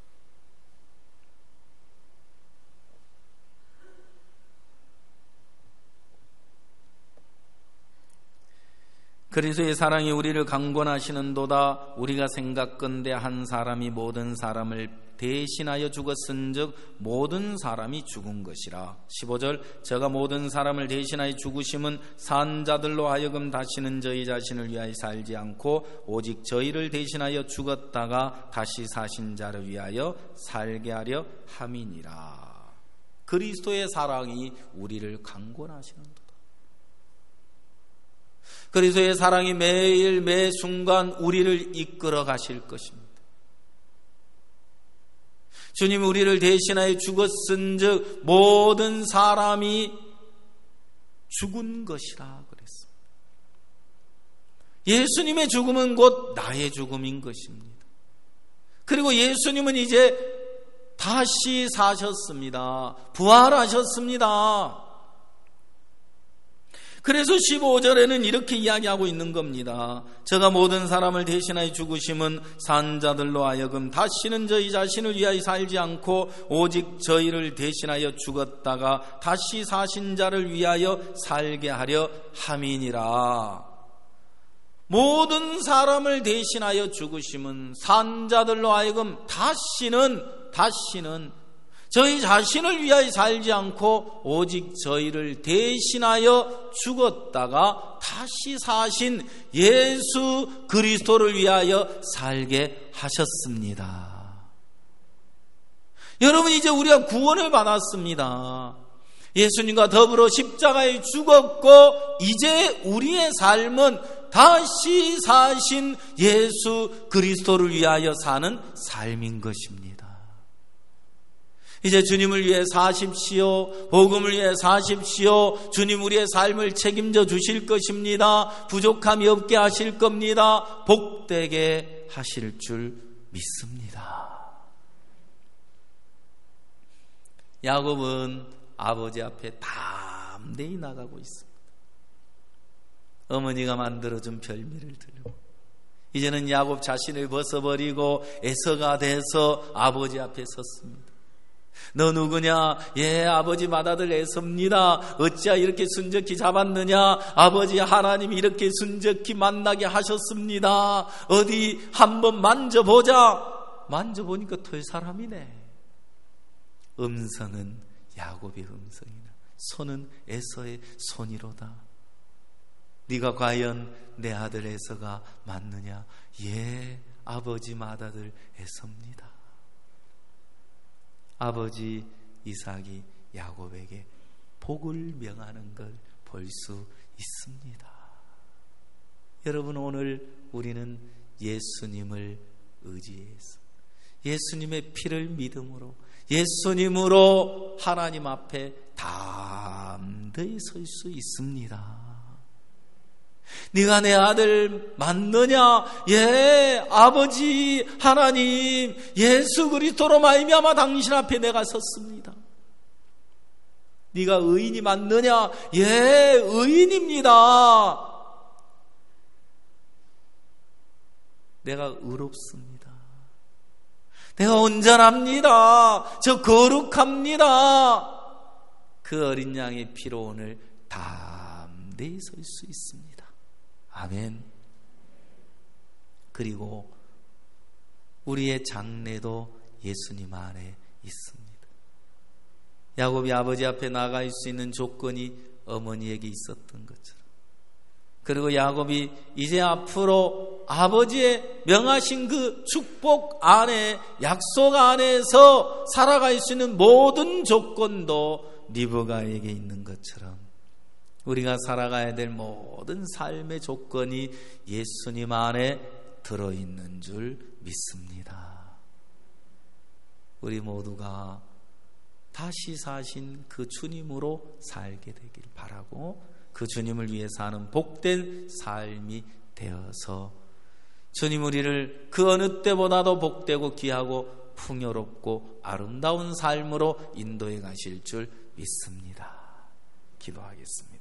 그리스도의 사랑이 우리를 강권하시는도다. 우리가 생각건대 한 사람이 모든 사람을 대신하여 죽었은즉 모든 사람이 죽은 것이라. 15절 저가 모든 사람을 대신하여 죽으심은 산 자들로 하여금 다시는 저희 자신을 위하여 살지 않고 오직 저희를 대신하여 죽었다가 다시 사신 자를 위하여 살게 하려 함이니라. 그리스도의 사랑이 우리를 강권하시는도다. 그리스도의 사랑이 매일 매 순간 우리를 이끌어 가실 것입니다. 주님 우리를 대신하여 죽었은즉 모든 사람이 죽은 것이라 그랬습니다. 예수님의 죽음은 곧 나의 죽음인 것입니다. 그리고 예수님은 이제 다시 사셨습니다. 부활하셨습니다. 그래서 15절에는 이렇게 이야기하고 있는 겁니다. 저가 모든 사람을 대신하여 죽으심은 산자들로 하여금 다시는 저희 자신을 위하여 살지 않고 오직 저희를 대신하여 죽었다가 다시 사신 자를 위하여 살게 하려 함이니라. 모든 사람을 대신하여 죽으심은 산자들로 하여금 다시는 저희 자신을 위하여 살지 않고 오직 저희를 대신하여 죽었다가 다시 사신 예수 그리스도를 위하여 살게 하셨습니다. 여러분 이제 우리가 구원을 받았습니다. 예수님과 더불어 십자가에 죽었고 이제 우리의 삶은 다시 사신 예수 그리스도를 위하여 사는 삶인 것입니다. 이제 주님을 위해 사십시오. 복음을 위해 사십시오. 주님 우리의 삶을 책임져 주실 것입니다. 부족함이 없게 하실 겁니다. 복되게 하실 줄 믿습니다. 야곱은 아버지 앞에 담대히 나가고 있습니다. 어머니가 만들어준 별미를 들고 이제는 야곱 자신을 벗어버리고 에서가 돼서 아버지 앞에 섰습니다. 너 누구냐? 예, 아버지 맏아들 에서입니다. 어찌야 이렇게 순적히 잡았느냐? 아버지 하나님이 이렇게 순적히 만나게 하셨습니다. 어디 한번 만져보자. 만져보니까 털 사람이네. 음성은 야곱의 음성이나 손은 에서의 손이로다. 네가 과연 내 아들 에서가 맞느냐? 예, 아버지 맏아들 에서입니다. 아버지 이삭이 야곱에게 복을 명하는 걸 볼 수 있습니다. 여러분, 오늘 우리는 예수님을 의지해서 예수님의 피를 믿음으로 예수님으로 하나님 앞에 담대히 설 수 있습니다. 네가 내 아들 맞느냐? 예, 아버지 하나님 예수 그리스도로 말미암아 당신 앞에 내가 섰습니다. 네가 의인이 맞느냐? 예, 의인입니다. 내가 의롭습니다. 내가 온전합니다. 저 거룩합니다. 그 어린 양의 피로 오늘 담대히 설 수 있습니다. 아멘. 그리고 우리의 장래도 예수님 안에 있습니다. 야곱이 아버지 앞에 나갈 수 있는 조건이 어머니에게 있었던 것처럼, 그리고 야곱이 이제 앞으로 아버지의 명하신 그 축복 안에, 약속 안에서 살아갈 수 있는 모든 조건도 리브가에게 있는 것처럼 우리가 살아가야 될 모든 삶의 조건이 예수님 안에 들어있는 줄 믿습니다. 우리 모두가 다시 사신 그 주님으로 살게 되길 바라고, 그 주님을 위해 사는 복된 삶이 되어서 주님 우리를 그 어느 때보다도 복되고 귀하고 풍요롭고 아름다운 삶으로 인도해 가실 줄 믿습니다. 기도하겠습니다.